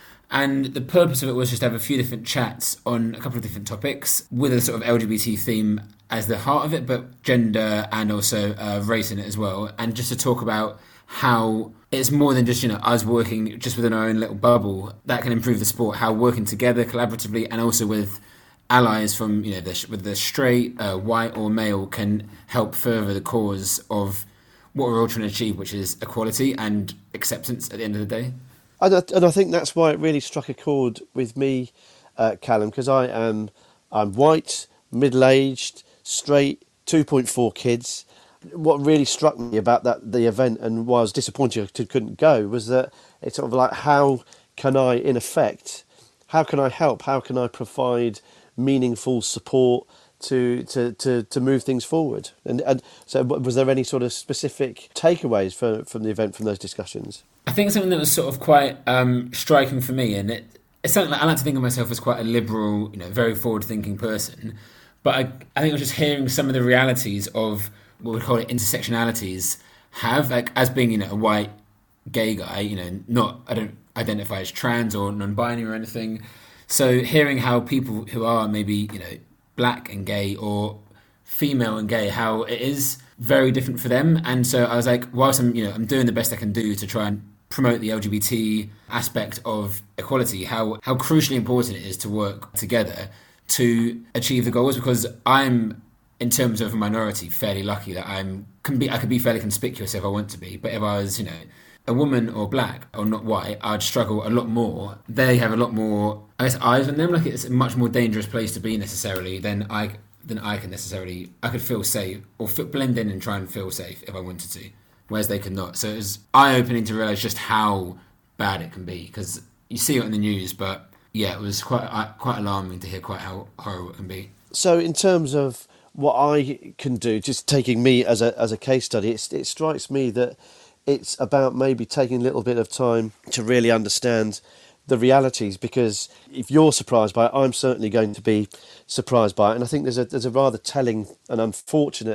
And the purpose of it was just to have a few different chats on a couple of different topics with a sort of L G B T theme as the heart of it, but gender and also uh, race in it as well. And just to talk about how it's more than just, you know, us working just within our own little bubble that can improve the sport, how working together collaboratively and also with allies from, you know, the, with the straight, uh, white or male can help further the cause of what we're all trying to achieve, which is equality and acceptance at the end of the day. And I, and I think that's why it really struck a chord with me, uh, Callum, because I am I'm white, middle-aged, straight, two point four kids. What really struck me about that the event and why I was disappointed I couldn't go was that it's sort of like, how can I, in effect, how can I help? How can I provide meaningful support to to, to, to move things forward? And, and so was there any sort of specific takeaways for, from the event, from those discussions? I think something that was sort of quite um, striking for me, and it, it's something that I like to think of myself as quite a liberal, you know, very forward-thinking person, but I, I think I was just hearing some of the realities of what we call it intersectionalities have, like as being, you know, a white gay guy, you know, not, I don't identify as trans or non-binary or anything. So hearing how people who are maybe, you know, black and gay or female and gay, how it is very different for them. And so I was like, whilst I'm, you know, I'm doing the best I can do to try and promote the L G B T aspect of equality, how, how crucially important it is to work together to achieve the goals, because I'm, in terms of a minority, fairly lucky that I'm can be I could be fairly conspicuous if I want to be. But if I was, you know, a woman or black or not white, I'd struggle a lot more. They have a lot more, I guess, eyes on them. Like, it's a much more dangerous place to be necessarily than I than I can necessarily. I could feel safe or fit, blend in and try and feel safe if I wanted to, whereas they could not. So it was eye-opening to realise just how bad it can be, because you see it on the news, but yeah, it was quite uh, quite alarming to hear quite how horrible it can be. So in terms of what I can do, just taking me as a as a case study, it's, it strikes me that it's about maybe taking a little bit of time to really understand the realities, because if you're surprised by it, I'm certainly going to be surprised by it. And I think there's a there's a rather telling and unfortunate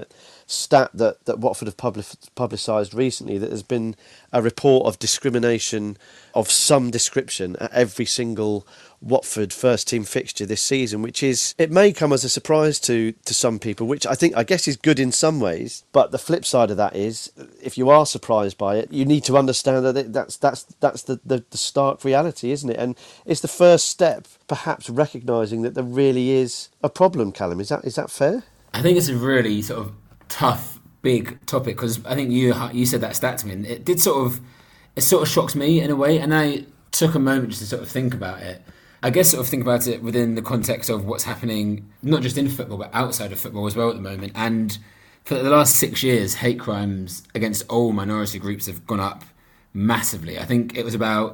stat that, that Watford have public, publicised recently, that there's been a report of discrimination of some description at every single Watford first team fixture this season, which is, it may come as a surprise to to some people, which I think I guess is good in some ways, but the flip side of that is, if you are surprised by it, you need to understand that it, that's that's that's the, the, the stark reality, isn't it? And it's the first step, perhaps recognising that there really is a problem. Callum, is that is that fair? I think it's a really sort of tough, big topic, because I think you you said that stat to me, and it did sort of, it sort of shocks me in a way, and I took a moment just to sort of think about it. I guess sort of think about it within the context of what's happening, not just in football, but outside of football as well at the moment. And for the last six years, hate crimes against all minority groups have gone up massively. I think it was about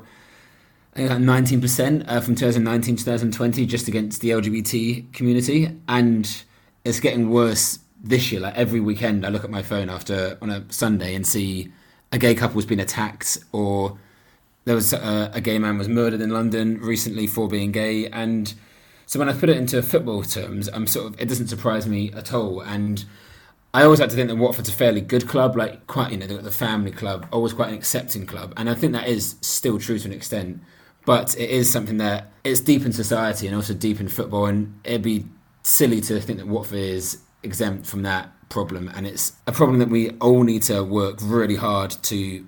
I think like nineteen percent uh, from twenty nineteen to twenty twenty just against the L G B T community. And it's getting worse this year. Like every weekend I look at my phone after on a Sunday and see a gay couple's been attacked, or there was a, a gay man was murdered in London recently for being gay. And so when I put it into football terms, I'm sort of, it doesn't surprise me at all. And I always like to think that Watford's a fairly good club, like quite, you know, they've got the family club, always quite an accepting club. And I think that is still true to an extent. But it is something that it's deep in society and also deep in football. And it'd be silly to think that Watford is exempt from that problem. And it's a problem that we all need to work really hard to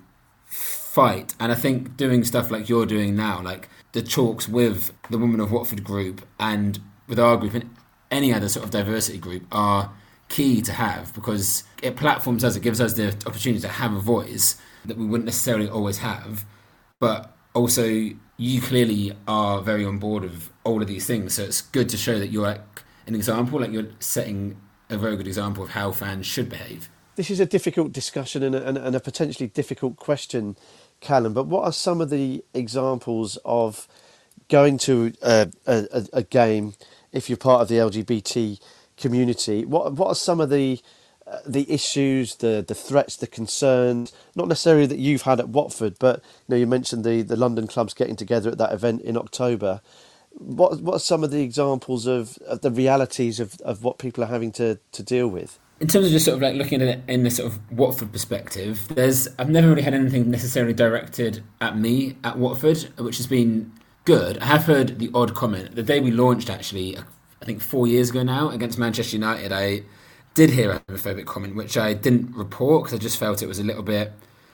fight. And I think doing stuff like you're doing now, like the talks with the Women of Watford group and with our group and any other sort of diversity group, are key to have, because it platforms us, it gives us the opportunity to have a voice that we wouldn't necessarily always have. But also, you clearly are very on board of all of these things, so it's good to show that you're like an example, like you're setting a very good example of how fans should behave. This is a difficult discussion and a, and, and a potentially difficult question, Callum, but what are some of the examples of going to a, a, a game if you're part of the L G B T community? What what are some of the uh, the issues, the the threats, the concerns, not necessarily that you've had at Watford, but you know, you mentioned the, the London clubs getting together at that event in October. What what are some of the examples of, of the realities of, of what people are having to, to deal with? In terms of just sort of like looking at it in the sort of Watford perspective, there's I've never really had anything necessarily directed at me at Watford, which has been good. I have heard the odd comment. The day we launched, actually, I think four years ago now, against Manchester United, I did hear a homophobic comment, which I didn't report because I just felt it was a little bit...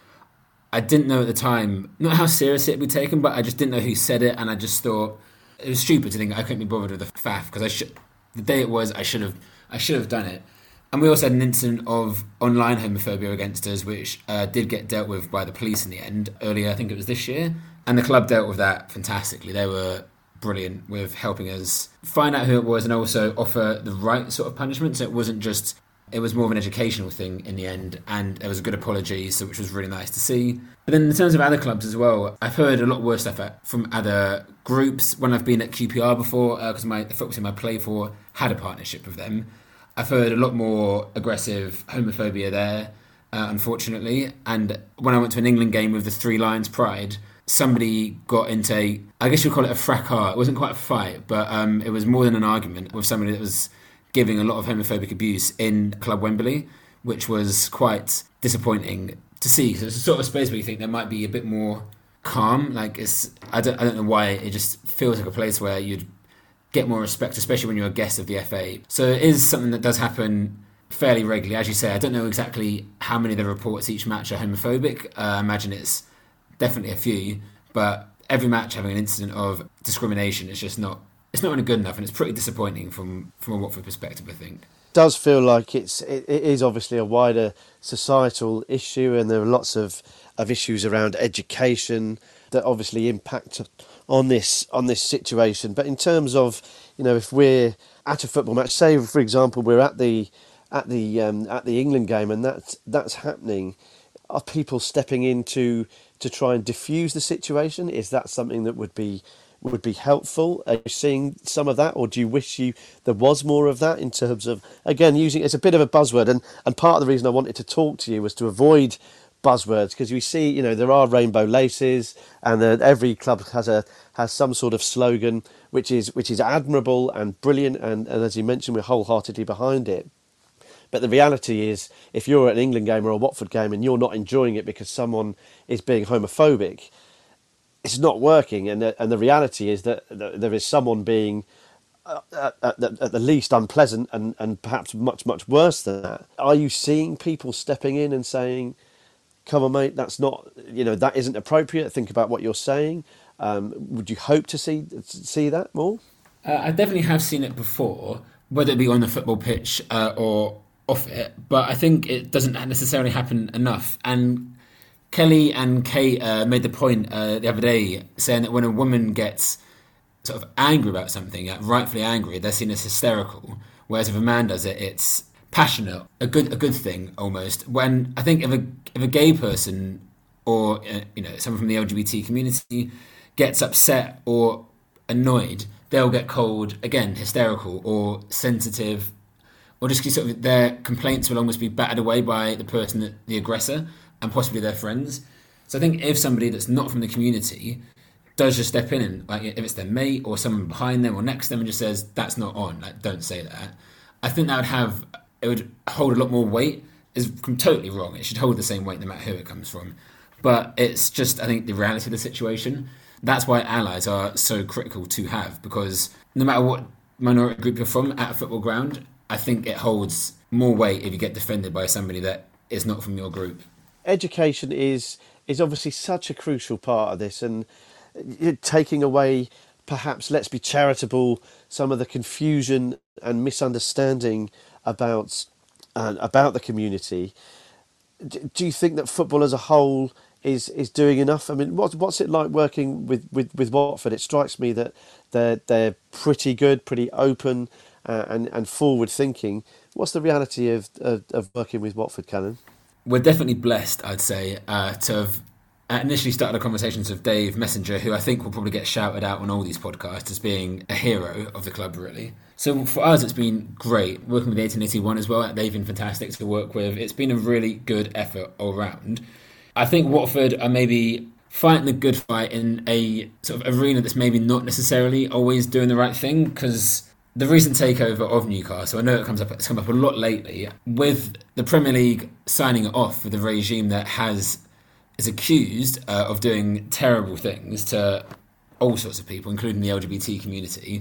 I didn't know at the time, not how serious it would be taken, but I just didn't know who said it, and I just thought it was stupid to think I couldn't be bothered with the faff, because I should, the day it was, I should have I should have done it. And we also had an incident of online homophobia against us, which uh, did get dealt with by the police in the end, earlier, I think it was this year. And the club dealt with that fantastically. They were brilliant with helping us find out who it was and also offer the right sort of punishment. So it wasn't just, it was more of an educational thing in the end. And there was a good apology, so which was really nice to see. But then in terms of other clubs as well, I've heard a lot worse stuff from other groups. When I've been at Q P R before, because uh, my the football team I play for had a partnership with them, I've heard a lot more aggressive homophobia there, uh, unfortunately. And when I went to an England game with the Three Lions Pride, somebody got into, a, I guess you'd call it a fracas. It wasn't quite a fight, but um, it was more than an argument with somebody that was giving a lot of homophobic abuse in Club Wembley, which was quite disappointing to see. So it's a sort of space where you think there might be a bit more calm. Like it's, I don't, I don't know why, it just feels like a place where you'd get more respect, especially when you're a guest of the F A. So it is something that does happen fairly regularly. As you say, I don't know exactly how many of the reports each match are homophobic. Uh, I imagine it's definitely a few, but every match having an incident of discrimination is just not, it's not really good enough, and it's pretty disappointing from, from a Watford perspective, I think. It does feel like it's, it, it is obviously a wider societal issue, and there are lots of, of issues around education that obviously impact on this on this situation. But in terms of, you know, if we're at a football match, say for example we're at the at the um, at the England game, and that's that's happening, are people stepping in to to try and diffuse the situation? Is that something that would be would be helpful? Are you seeing some of that, or do you wish you there was more of that in terms of, again, using it's a bit of a buzzword, and and part of the reason I wanted to talk to you was to avoid buzzwords, because we see, you know, there are rainbow laces, and uh, every club has a has some sort of slogan which is which is admirable and brilliant, and, and as you mentioned, we're wholeheartedly behind it. But the reality is, if you're at an England game or a Watford game and you're not enjoying it because someone is being homophobic, it's not working. And the, and the reality is that there is someone being uh, at, at, at the least unpleasant and, and perhaps much, much worse than that. Are you seeing people stepping in and saying, come on, mate, that's not, you know, that isn't appropriate. Think about what you're saying. Um, would you hope to see see that more? Uh, I definitely have seen it before, whether it be on the football pitch uh, or off it, but I think it doesn't necessarily happen enough. And Kelly and Kate uh, made the point uh, the other day, saying that when a woman gets sort of angry about something, uh, rightfully angry, they're seen as hysterical, whereas if a man does it, it's passionate, a good a good thing almost. When I think if a if a gay person or uh, you know someone from the L G B T community gets upset or annoyed, they'll get called, again, hysterical or sensitive, or just sort of their complaints will almost be battered away by the person, that, the aggressor, and possibly their friends. So I think if somebody that's not from the community does just step in and, like, if it's their mate or someone behind them or next to them and just says, that's not on, like, don't say that, I think that would have, it would hold a lot more weight. It's totally wrong. It should hold the same weight no matter who it comes from. But it's just, I think, the reality of the situation. That's why allies are so critical to have, because no matter what minority group you're from at a football ground, I think it holds more weight if you get defended by somebody that is not from your group. Education is is obviously such a crucial part of this, and taking away, perhaps, let's be charitable, some of the confusion and misunderstanding about uh, about the community. Do you think that football as a whole is is doing enough? I mean, what's what's it like working with, with, with Watford? It strikes me that they're they're pretty good, pretty open, uh, and and forward thinking. What's the reality of, of of working with Watford, Callan? We're definitely blessed, I'd say, uh, to have initially started a conversations with Dave Messenger, who I think will probably get shouted out on all these podcasts as being a hero of the club, really. So for us, it's been great working with eighteen eighty-one as well. They've been fantastic to work with. It's been a really good effort all round. I think Watford are maybe fighting the good fight in a sort of arena that's maybe not necessarily always doing the right thing, because the recent takeover of Newcastle, I know it comes up, it's come up a lot lately, with the Premier League signing it off with a regime that has is accused uh, of doing terrible things to all sorts of people, including the L G B T community.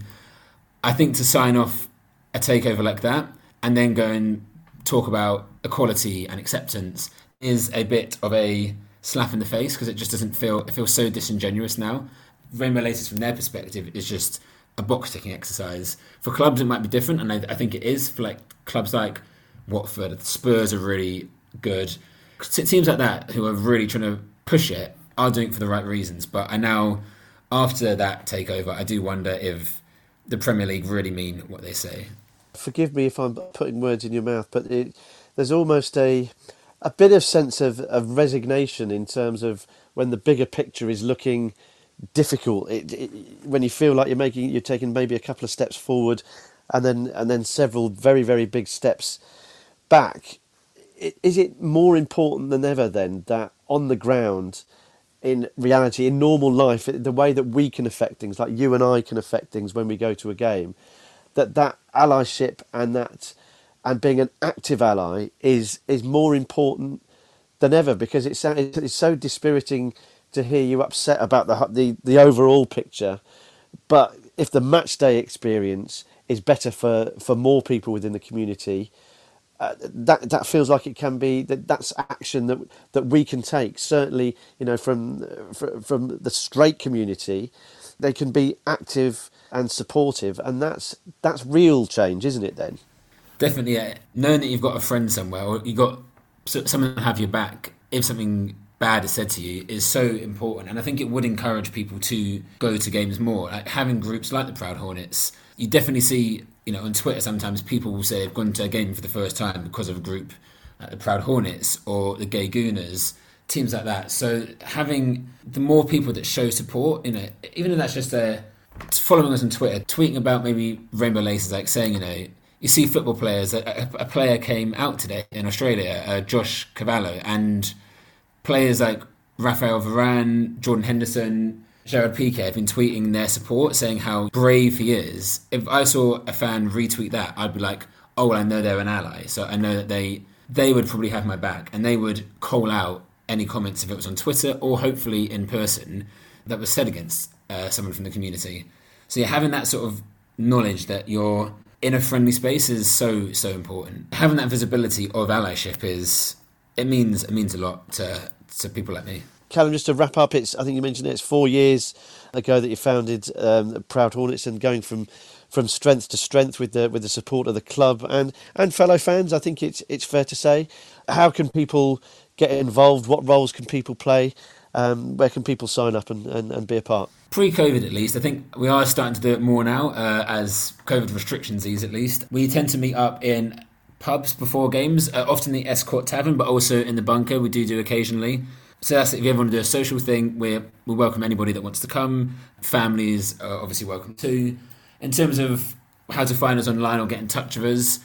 I think to sign off a takeover like that and then go and talk about equality and acceptance is a bit of a slap in the face, because it just doesn't feel, it feels so disingenuous now. Rainbow Laces, from their perspective, is just a box ticking exercise. For clubs it might be different, and I, I think it is. For like clubs like Watford, Spurs are really good. Teams like that who are really trying to push it are doing it for the right reasons. But I now, after that takeover, I do wonder if the Premier League really mean what they say. Forgive me if I'm putting words in your mouth, but it, there's almost a a bit of sense of, of resignation in terms of when the bigger picture is looking difficult. It, it, when you feel like you're making, you're taking maybe a couple of steps forward, and then and then several very very big steps back. Is it more important than ever then that on the ground, in reality, in normal life, the way that we can affect things, like you and I can affect things when we go to a game, that that allyship and that and being an active ally is is more important than ever, because it's it's so dispiriting to hear you upset about the the the overall picture, but if the match day experience is better for, for more people within the community, uh, that that feels like it can be that that's action that that we can take. Certainly, you know, from from the straight community, they can be active and supportive, and that's that's real change, isn't it? Then definitely, yeah. Knowing that you've got a friend somewhere, or you got someone to have your back if something bad is said to you, is so important. And I think it would encourage people to go to games more. Like having groups like the Proud Hornets, you definitely see, you know, on Twitter sometimes people will say they've gone to a game for the first time because of a group like the Proud Hornets or the Gay Gooners, teams like that. So having the more people that show support, you know, even if that's just uh, following us on Twitter, tweeting about maybe Rainbow Laces, like saying, you know, you see football players, a, a player came out today in Australia, uh, Josh Cavallo, and players like Raphael Varane, Jordan Henderson, Gerard Piqué have been tweeting their support, saying how brave he is. If I saw a fan retweet that, I'd be like, oh, well, I know they're an ally, so I know that they they would probably have my back, and they would call out any comments if it was on Twitter or hopefully in person that was said against uh, someone from the community. So yeah, having that sort of knowledge that you're in a friendly space is so, so important. Having that visibility of allyship is, it means it means a lot to to people like me. Callum, just to wrap up, it's I think you mentioned it, it's four years ago that you founded um, Proud Hornets, and going from from strength to strength with the with the support of the club and, and fellow fans. I think it's it's fair to say. How can people get involved? What roles can people play? Um, where can people sign up and, and, and be a part? Pre-COVID, at least, I think we are starting to do it more now uh, as COVID restrictions ease. At least we tend to meet up in pubs before games, uh, often the Escort Tavern, but also in the bunker. We do do occasionally. So that's it. If you ever want to do a social thing, we we welcome anybody that wants to come. Families are obviously welcome too. In terms of how to find us online or get in touch with us,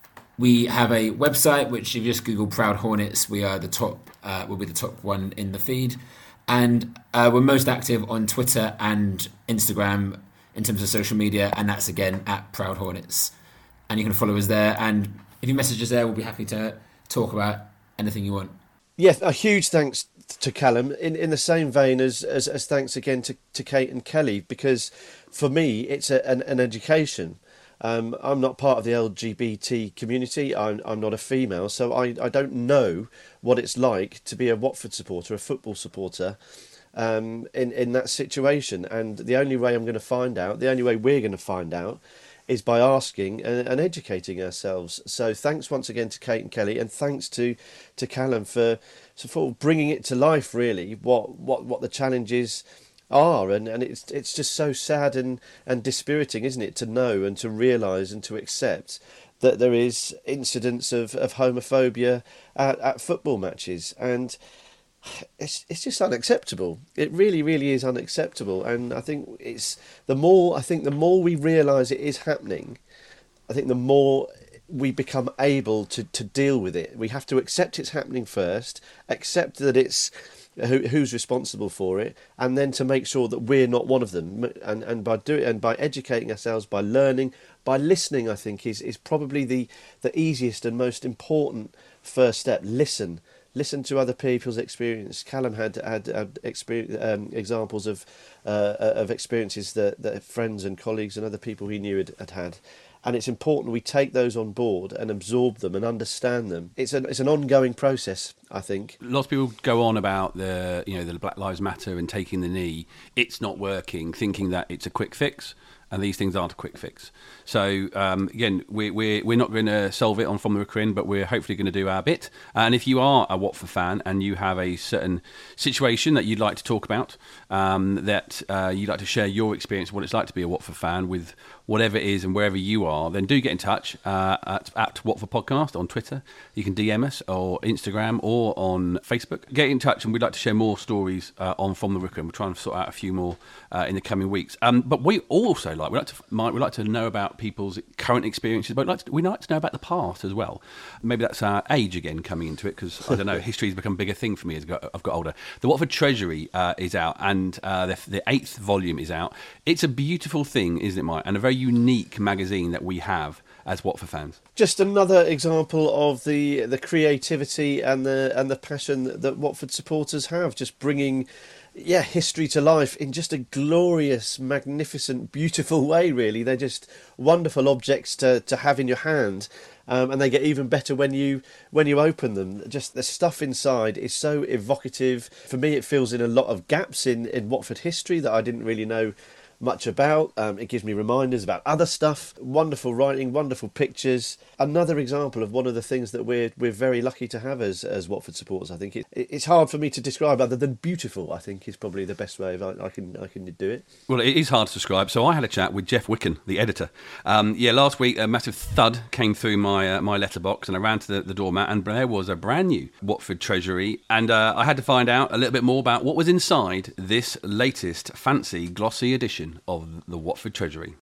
we have a website which, if you just Google Proud Hornets, we are the top. Uh, we'll be the top one in the feed, and uh, we're most active on Twitter and Instagram in terms of social media, and that's again at Proud Hornets. And you can follow us there. And if you message us there, we'll be happy to talk about anything you want. Yes, a huge thanks to Callum, in, in the same vein as, as, as thanks again to, to Kate and Kelly, because for me it's a, an, an education. Um, I'm not part of the L G B T community, I'm, I'm not a female, so I, I don't know what it's like to be a Watford supporter, a football supporter, um, in, in that situation. And the only way I'm going to find out, the only way we're going to find out, is by asking and, and educating ourselves. So thanks once again to Kate and Kelly, and thanks to, to Callum for, for bringing it to life, really, what what, what the challenges are. And, and it's it's just so sad and, and dispiriting, isn't it, to know and to realise and to accept that there is incidents of, of homophobia at, at football matches. And It's it's just unacceptable. It really, really is unacceptable. And I think it's the more I think the more we realise it is happening, I think the more we become able to, to deal with it. We have to accept it's happening first, accept that it's who, who's responsible for it, and then to make sure that we're not one of them. And and by doing and by educating ourselves, by learning, by listening, I think is is probably the the easiest and most important first step. Listen. Listen to other people's experience. Callum had had, had experience, um, examples of uh, of experiences that, that friends and colleagues and other people he knew had, had had, and it's important we take those on board and absorb them and understand them. It's an it's an ongoing process, I think. Lots of people go on about the you know the Black Lives Matter and taking the knee. It's not working, thinking that it's a quick fix. And these things aren't a quick fix. So, um, again, we, we're, we're not going to solve it on From the Rookery End, but we're hopefully going to do our bit. And if you are a Watford fan and you have a certain situation that you'd like to talk about, um, that uh, you'd like to share your experience of what it's like to be a Watford fan with whatever it is and wherever you are, then do get in touch uh, at, at Watford Podcast on Twitter. You can D M us or Instagram or on Facebook. Get in touch, and we'd like to share more stories uh, on From the Rookery End. We're trying to sort out a few more uh, in the coming weeks. Um, but we also like we like to Mike, we like to know about people's current experiences, but we like to, we like to know about the past as well. Maybe that's our age again coming into it, because I don't know, history's become a bigger thing for me as I've got, I've got older. The Watford Treasury uh, is out, and uh, the, the eighth volume is out. It's a beautiful thing, isn't it, Mike? And a very unique magazine that we have as Watford fans. Just another example of the the creativity and the and the passion that, that Watford supporters have, just bringing yeah history to life in just a glorious, magnificent, beautiful way, really. They're just wonderful objects to, to have in your hand, um, and they get even better when you when you open them. Just the stuff inside is so evocative. For me, it fills in a lot of gaps in, in Watford history that I didn't really know much about. Um, it gives me reminders about other stuff. Wonderful writing, wonderful pictures. Another example of one of the things that we're we're very lucky to have as as Watford supporters. I think it, it's hard for me to describe other than beautiful. I think is probably the best way of I, I can I can do it. Well, it is hard to describe. So I had a chat with Jeff Wicken, the editor. Um, yeah, last week a massive thud came through my uh, my letterbox, and I ran to the, the doormat, and there was a brand new Watford Treasury, and uh, I had to find out a little bit more about what was inside this latest fancy glossy edition of the Watford Treasury.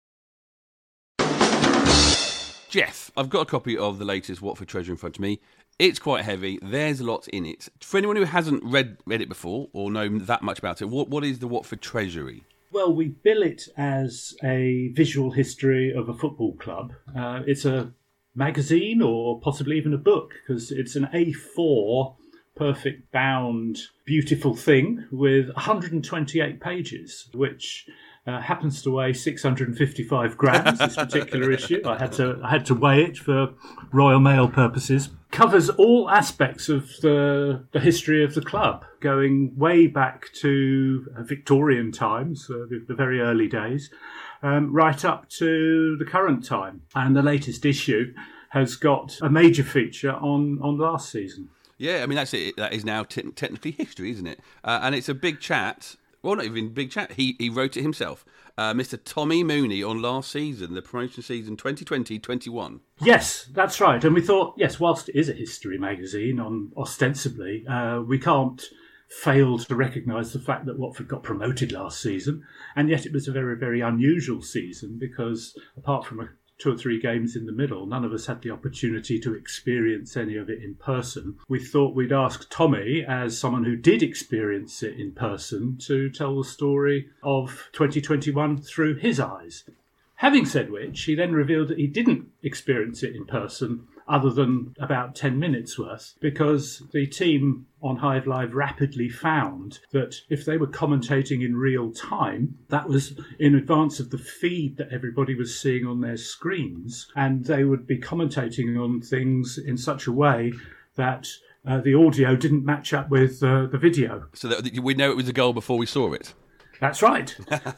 Jeff, I've got a copy of the latest Watford Treasury in front of me. It's quite heavy. There's lots in it. For anyone who hasn't read read it before or know that much about it, what what is the Watford Treasury? Well, we bill it as a visual history of a football club. Uh, it's a magazine or possibly even a book, because it's an A four perfect bound, beautiful thing with one hundred twenty-eight pages, which uh, happens to weigh six hundred fifty-five grams. This particular issue, I had to I had to weigh it for Royal Mail purposes. Covers all aspects of the the history of the club, going way back to Victorian times, uh, the, the very early days, um, right up to the current time. And the latest issue has got a major feature on, on last season. Yeah, I mean, that's it. That is now t- technically history, isn't it? Uh, and it's a big chat. Well, not even big chat. He he wrote it himself. Uh, Mister Tommy Mooney on last season, the promotion season twenty twenty twenty-one. Yes, that's right. And we thought, yes, whilst it is a history magazine, on ostensibly, uh, we can't fail to recognise the fact that Watford got promoted last season. And yet it was a very, very unusual season because apart from a two or three games in the middle, none of us had the opportunity to experience any of it in person. We thought we'd ask Tommy, as someone who did experience it in person, to tell the story of twenty twenty-one through his eyes. Having said which, he then revealed that he didn't experience it in person other than about ten minutes worth, because the team on Hive Live rapidly found that if they were commentating in real time, that was in advance of the feed that everybody was seeing on their screens, and they would be commentating on things in such a way that uh, the audio didn't match up with uh, the video. So that we know it was a goal before we saw it. That's right.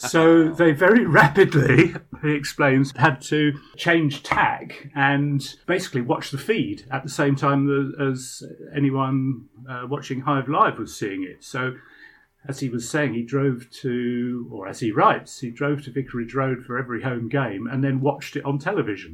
So they very rapidly, he explains, had to change tack and basically watch the feed at the same time as anyone uh, watching Hive Live was seeing it. So as he was saying, he drove to, or as he writes, he drove to Vicarage Road for every home game and then watched it on television,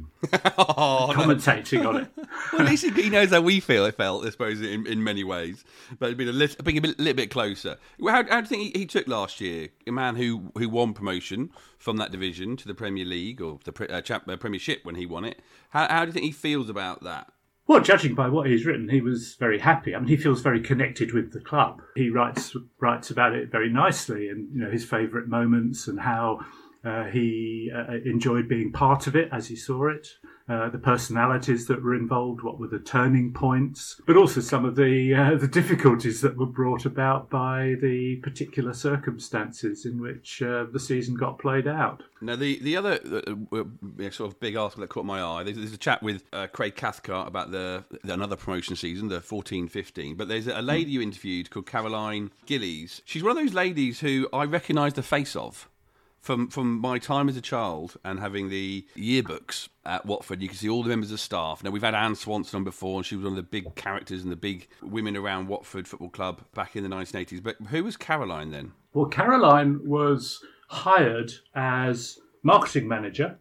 oh, commentating no. on it. Well, at least he, he knows how we feel, I felt, I suppose, in, in many ways. But it'd been a little, being a bit, little bit closer. How, how do you think he, he took last year? A man who, who won promotion from that division to the Premier League, or the uh, Chap, uh, Premiership when he won it. How, how do you think he feels about that? Well, judging by what he's written, he was very happy. I mean, he feels very connected with the club. He writes writes about it very nicely, and you know his favourite moments and how uh, he uh, enjoyed being part of it as he saw it. Uh, the personalities that were involved, what were the turning points, but also some of the uh, the difficulties that were brought about by the particular circumstances in which uh, the season got played out. Now, the the other uh, uh, sort of big article that caught my eye, there's, there's a chat with uh, Craig Cathcart about the, the another promotion season, the fourteen fifteen, but there's a lady you interviewed called Caroline Gillies. She's one of those ladies who I recognise the face of. From from my time as a child and having the yearbooks at Watford, you can see all the members of staff. Now, we've had Anne Swanson on before, and she was one of the big characters and the big women around Watford Football Club back in the nineteen eighties. But who was Caroline then? Well, Caroline was hired as marketing manager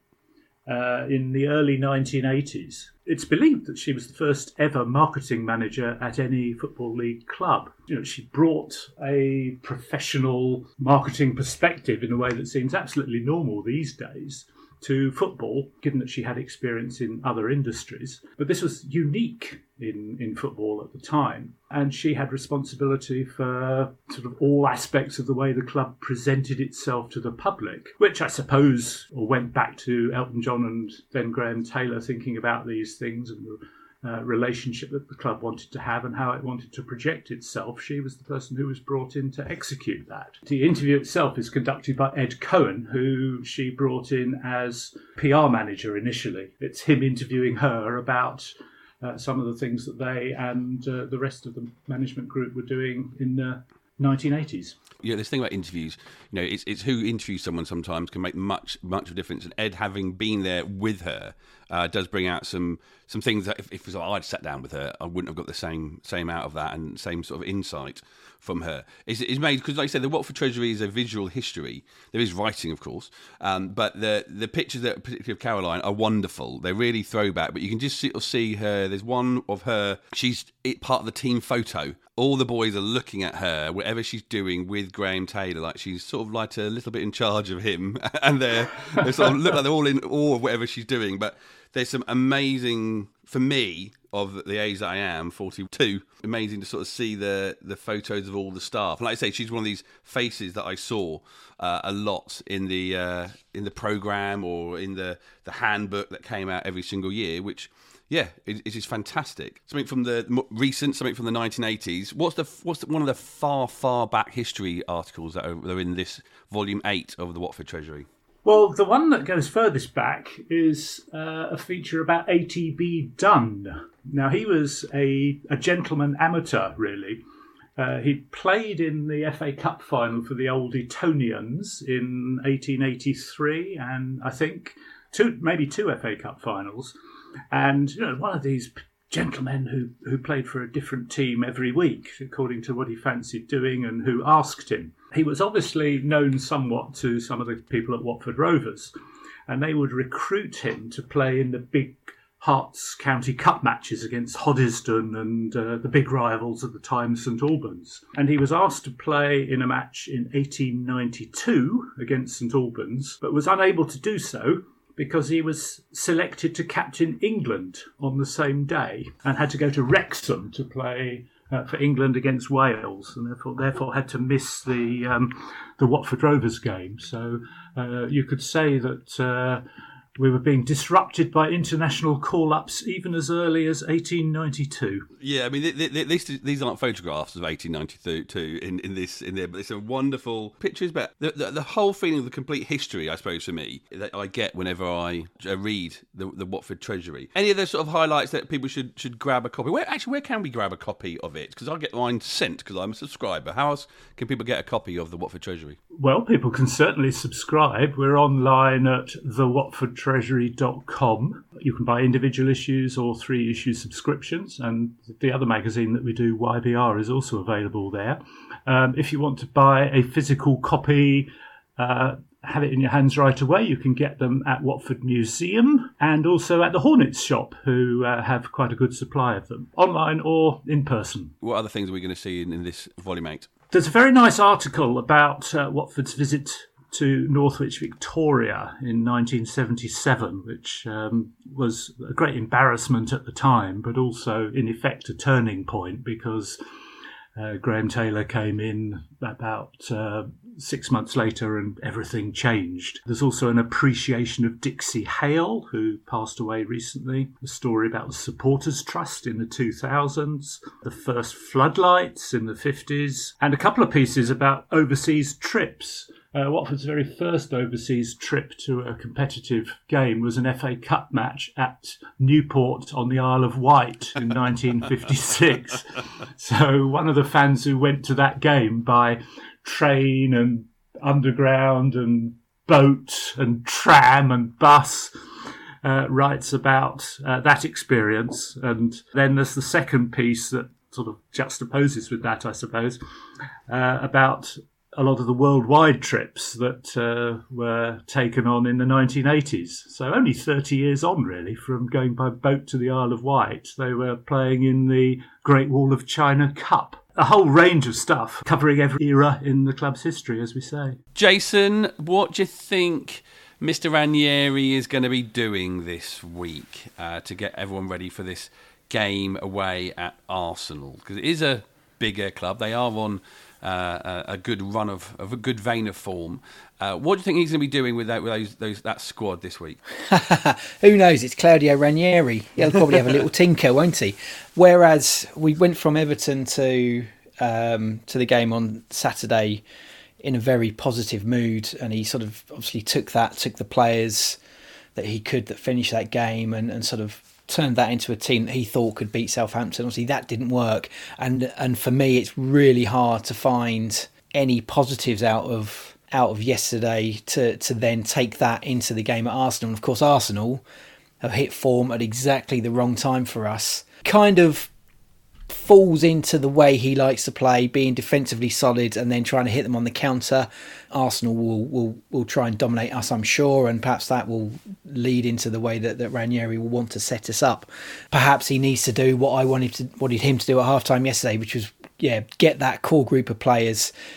uh, in the early nineteen eighties. It's believed that she was the first ever marketing manager at any Football League club. You know, she brought a professional marketing perspective in a way that seems absolutely normal these days to football, given that she had experience in other industries. But this was unique in, in football at the time. And she had responsibility for sort of all aspects of the way the club presented itself to the public, which I suppose went back to Elton John and then Graham Taylor thinking about these things and the uh, relationship that the club wanted to have and how it wanted to project itself. She was the person who was brought in to execute that. The interview itself is conducted by Ed Cohen, who she brought in as P R manager initially. It's him interviewing her about uh, some of the things that they and uh, the rest of the management group were doing in the nineteen eighties. Yeah, this thing about interviews, you know, it's it's who interviews someone sometimes can make much much of a difference. And Ed, having been there with her, uh, does bring out some some things that if, if it was like I'd sat down with her, I wouldn't have got the same same out of that and same sort of insight from her. It's, it's made because, like I said, the Watford Treasury is a visual history. There is writing, of course, um, but the the pictures that particularly of Caroline are wonderful. They're really throwback, but you can just see, see her. There's one of her. She's part of the team photo. All the boys are looking at her, whatever she's doing with Graham Taylor, like she's sort of like a little bit in charge of him, and they're they sort of look like they're all in awe of whatever she's doing. But there's some amazing, for me, of the age that I am, forty-two. Amazing to sort of see the the photos of all the staff. And like I say, she's one of these faces that I saw uh, a lot in the uh, in the programme or in the, the handbook that came out every single year, which, yeah, it, it is fantastic. Something from the more recent, something from the nineteen eighties. What's the what's the, one of the far, far back history articles that are, that are in this volume eight of the Watford Treasury? Well, the one that goes furthest back is uh, a feature about A T B Dunn. Now, he was a, a gentleman amateur, really. Uh, he played in the F A Cup final for the Old Etonians in eighteen eighty-three, and I think two, maybe two F A Cup finals. And, you know, one of these gentlemen who, who played for a different team every week, according to what he fancied doing and who asked him. He was obviously known somewhat to some of the people at Watford Rovers, and they would recruit him to play in the big Hearts County Cup matches against Hoddesdon and uh, the big rivals at the time, St Albans. And he was asked to play in a match in eighteen ninety-two against St Albans, but was unable to do so because he was selected to captain England on the same day and had to go to Wrexham to play uh, for England against Wales, and therefore therefore had to miss the um, the Watford Rovers game. So uh, you could say that uh, we were being disrupted by international call-ups even as early as eighteen ninety-two. Yeah, I mean, th- th- th- these these aren't photographs of eighteen ninety-two in, in this in there, but it's a wonderful pictures. But the, the the whole feeling of the complete history, I suppose, for me, that I get whenever I read the, the Watford Treasury. Any of those sort of highlights that people should should grab a copy? Where actually, where can we grab a copy of it? Because I get mine sent because I'm a subscriber. How else can people get a copy of the Watford Treasury? Well, people can certainly subscribe. We're online at the watford treasury dot com. You can buy individual issues or three issue subscriptions, and the other magazine that we do, Y B R, is also available there. Um, if you want to buy a physical copy, uh, have it in your hands right away, you can get them at Watford Museum and also at the Hornets shop, who uh, have quite a good supply of them, online or in person. What other things are we going to see in, in this volume eight? There's a very nice article about uh, Watford's visit to Northwich, Victoria in nineteen seventy-seven, which um, was a great embarrassment at the time, but also in effect a turning point, because uh, Graham Taylor came in about uh, six months later and everything changed. There's also an appreciation of Dixie Hale, who passed away recently, a story about the Supporters Trust in the two thousands, the first floodlights in the fifties, and a couple of pieces about overseas trips. Uh, Watford's very first overseas trip to a competitive game was an F A Cup match at Newport on the Isle of Wight in nineteen fifty-six. So one of the fans who went to that game by train and underground and boat and tram and bus uh, writes about uh, that experience. And then there's the second piece that sort of juxtaposes with that, I suppose, uh, about a lot of the worldwide trips that uh, were taken on in the nineteen eighties. So only thirty years on, really, from going by boat to the Isle of Wight. They were playing in the Great Wall of China Cup. A whole range of stuff, covering every era in the club's history, as we say. Jason, what do you think Mister Ranieri is going to be doing this week uh, to get everyone ready for this game away at Arsenal? Because it is a bigger club. They are on uh, a good run of, of a good vein of form. Uh, what do you think he's going to be doing with that with those, those that squad this week? Who knows? It's Claudio Ranieri. He'll probably have a little tinker, won't he? Whereas we went from Everton to um, to the game on Saturday in a very positive mood, and he sort of obviously took that, took the players that he could that finished that game, and, and sort of turned that into a team that he thought could beat Southampton. Obviously, that didn't work, and and for me, it's really hard to find any positives out of out of yesterday to to then take that into the game at Arsenal. And of course, Arsenal have hit form at exactly the wrong time for us. Kind of falls into the way he likes to play, being defensively solid and then trying to hit them on the counter. Arsenal will will will try and dominate us, I'm sure, and perhaps that will lead into the way that, that Ranieri will want to set us up. Perhaps he needs to do what I wanted to wanted him to do at halftime yesterday, which was yeah, get that core group of players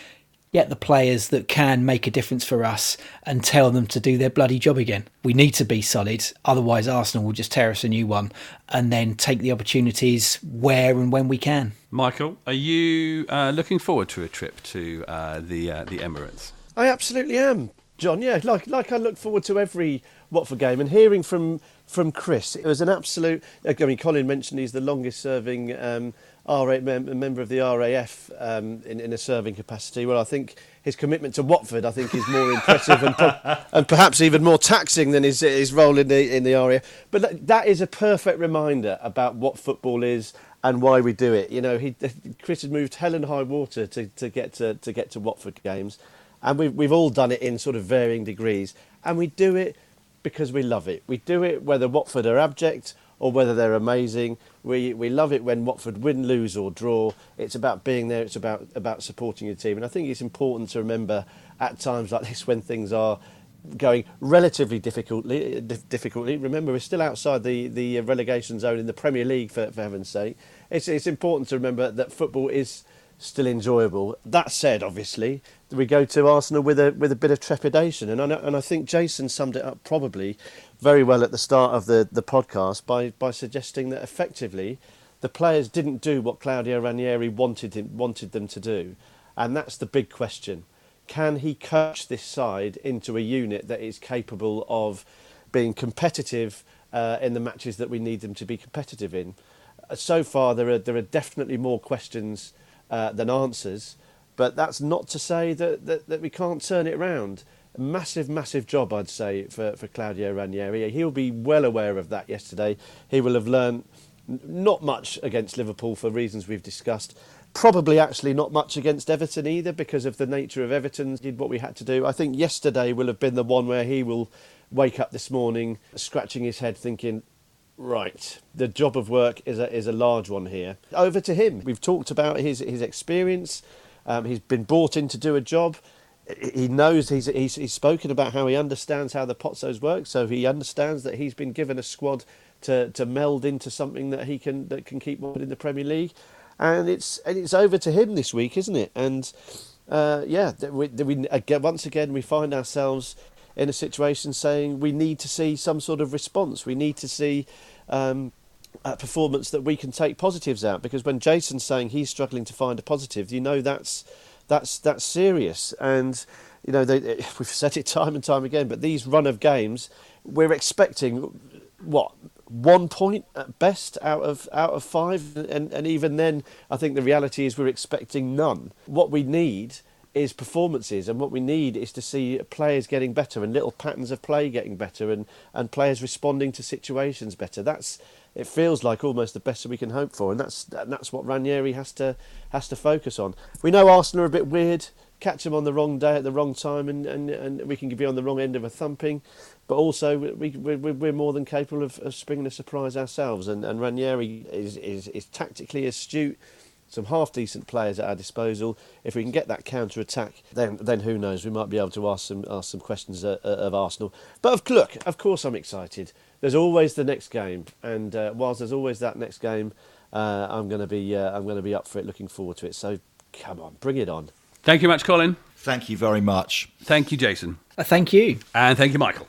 get the players that can make a difference for us and tell them to do their bloody job again. We need to be solid, otherwise Arsenal will just tear us a new one and then take the opportunities where and when we can. Michael, are you uh, looking forward to a trip to uh, the uh, the Emirates? I absolutely am, John. Yeah, like like I look forward to every Watford game, and hearing from from Chris, it was an absolute. I mean, Colin mentioned he's the longest serving um, R A mem- member of the R A F um, in, in a serving capacity. Well, I think his commitment to Watford, I think, is more impressive and, pro- and perhaps even more taxing than his his role in the in the R A F. But that, that is a perfect reminder about what football is and why we do it. You know, he Chris has moved hell and high water to, to get to to get to Watford games, and we've we've all done it in sort of varying degrees, and we do it because we love it. We do it whether Watford are abject or whether they're amazing. We we love it when Watford win, lose or draw. It's about being there. It's about about supporting your team. And I think it's important to remember at times like this when things are going relatively difficultly. Difficultly. Remember, we're still outside the, the relegation zone in the Premier League, for, for heaven's sake. It's it's important to remember that football is still enjoyable. That said, obviously, we go to Arsenal with a with a bit of trepidation, and I know, and I think Jason summed it up probably very well at the start of the, the podcast by, by suggesting that effectively the players didn't do what Claudio Ranieri wanted him, wanted them to do, and that's the big question. Can he coach this side into a unit that is capable of being competitive uh, in the matches that we need them to be competitive in? So far, there are there are definitely more questions uh, than answers, but that's not to say that, that, that we can't turn it around. A massive, massive job, I'd say, for, for Claudio Ranieri. He'll be well aware of that yesterday. He will have learned not much against Liverpool for reasons we've discussed. Probably actually not much against Everton either because of the nature of Everton, did what we had to do. I think yesterday will have been the one where he will wake up this morning scratching his head thinking, right, the job of work is a, is a large one here. Over to him. We've talked about his, his experience. Um, he's been brought in to do a job. He knows, he's, he's he's spoken about how he understands how the Pozzos work, so he understands that he's been given a squad to, to meld into something that he can that can keep Watford in the Premier League. And it's and it's over to him this week, isn't it? And uh, yeah, we, we again, once again we find ourselves in a situation saying we need to see some sort of response. We need to see um, a performance that we can take positives out. Because when Jason's saying he's struggling to find a positive, you know that's that's that's serious. And you know they, we've said it time and time again, but these run of games, we're expecting what? One point at best out of out of five, and, and even then I think the reality is we're expecting none. What we need is performances, and what we need is to see players getting better and little patterns of play getting better, and, and players responding to situations better. That's it feels like almost the best that we can hope for, and that's and that's what Ranieri has to has to focus on. We know Arsenal are a bit weird. Catch them on the wrong day at the wrong time, and, and, and we can be on the wrong end of a thumping. But also, we, we, we're more than capable of, of springing a surprise ourselves. And, and Ranieri is, is, is tactically astute. Some half-decent players at our disposal. If we can get that counter-attack, then then who knows? We might be able to ask some ask some questions of, of Arsenal. But of, look, of course I'm excited. There's always the next game, and uh, whilst there's always that next game, uh, I'm going to be uh, I'm going to be up for it, looking forward to it. So come on, bring it on. Thank you much, Colin. Thank you very much. Thank you, Jason. Uh, thank you. And thank you, Michael.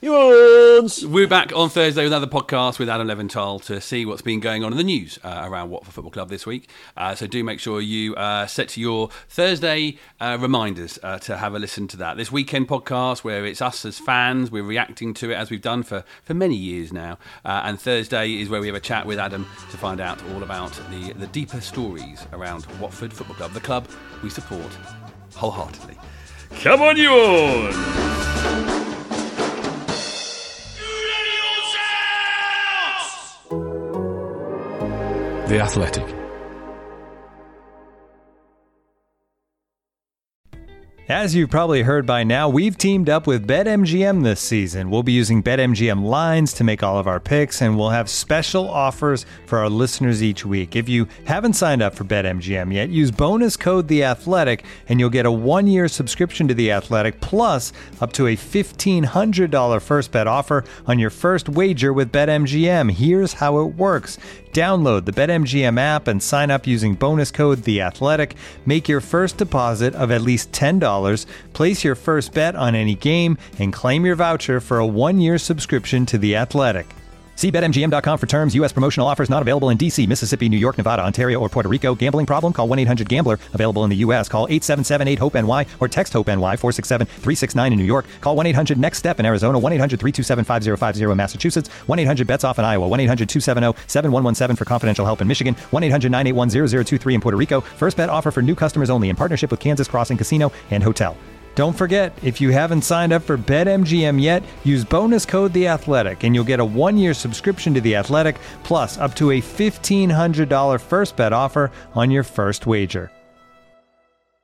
Yours. We're back on Thursday with another podcast with Adam Leventhal to see what's been going on in the news uh, around Watford Football Club this week. Uh, so do make sure you uh, set your Thursday uh, reminders uh, to have a listen to that. This weekend podcast where it's us as fans, we're reacting to it as we've done for, for many years now. Uh, and Thursday is where we have a chat with Adam to find out all about the, the deeper stories around Watford Football Club, the club we support wholeheartedly. Come on, you on! The Athletic. As you've probably heard by now, we've teamed up with BetMGM this season. We'll be using BetMGM lines to make all of our picks, and we'll have special offers for our listeners each week. If you haven't signed up for BetMGM yet, use bonus code The Athletic, and you'll get a one-year subscription to The Athletic, plus up to a fifteen hundred dollars first bet offer on your first wager with BetMGM. Here's how it works. Download the BetMGM app and sign up using bonus code THEATHLETIC. Make your first deposit of at least ten dollars, place your first bet on any game, and claim your voucher for a one-year subscription to The Athletic. See Bet M G M dot com for terms. U S promotional offers not available in D C, Mississippi, New York, Nevada, Ontario, or Puerto Rico. Gambling problem? Call one eight hundred gambler. Available in the U S. Call eight seven seven eight hope N Y or text HOPE-NY four six seven three six nine in New York. Call one eight hundred next step in Arizona. one eight hundred three two seven five zero five zero in Massachusetts. one eight hundred bets off in Iowa. one eight hundred two seven zero seven one one seven for confidential help in Michigan. one eight hundred nine eight one zero zero two three in Puerto Rico. First bet offer for new customers only in partnership with Kansas Crossing Casino and Hotel. Don't forget, if you haven't signed up for BetMGM yet, use bonus code The Athletic, and you'll get a one-year subscription to The Athletic, plus up to a fifteen hundred dollars first bet offer on your first wager.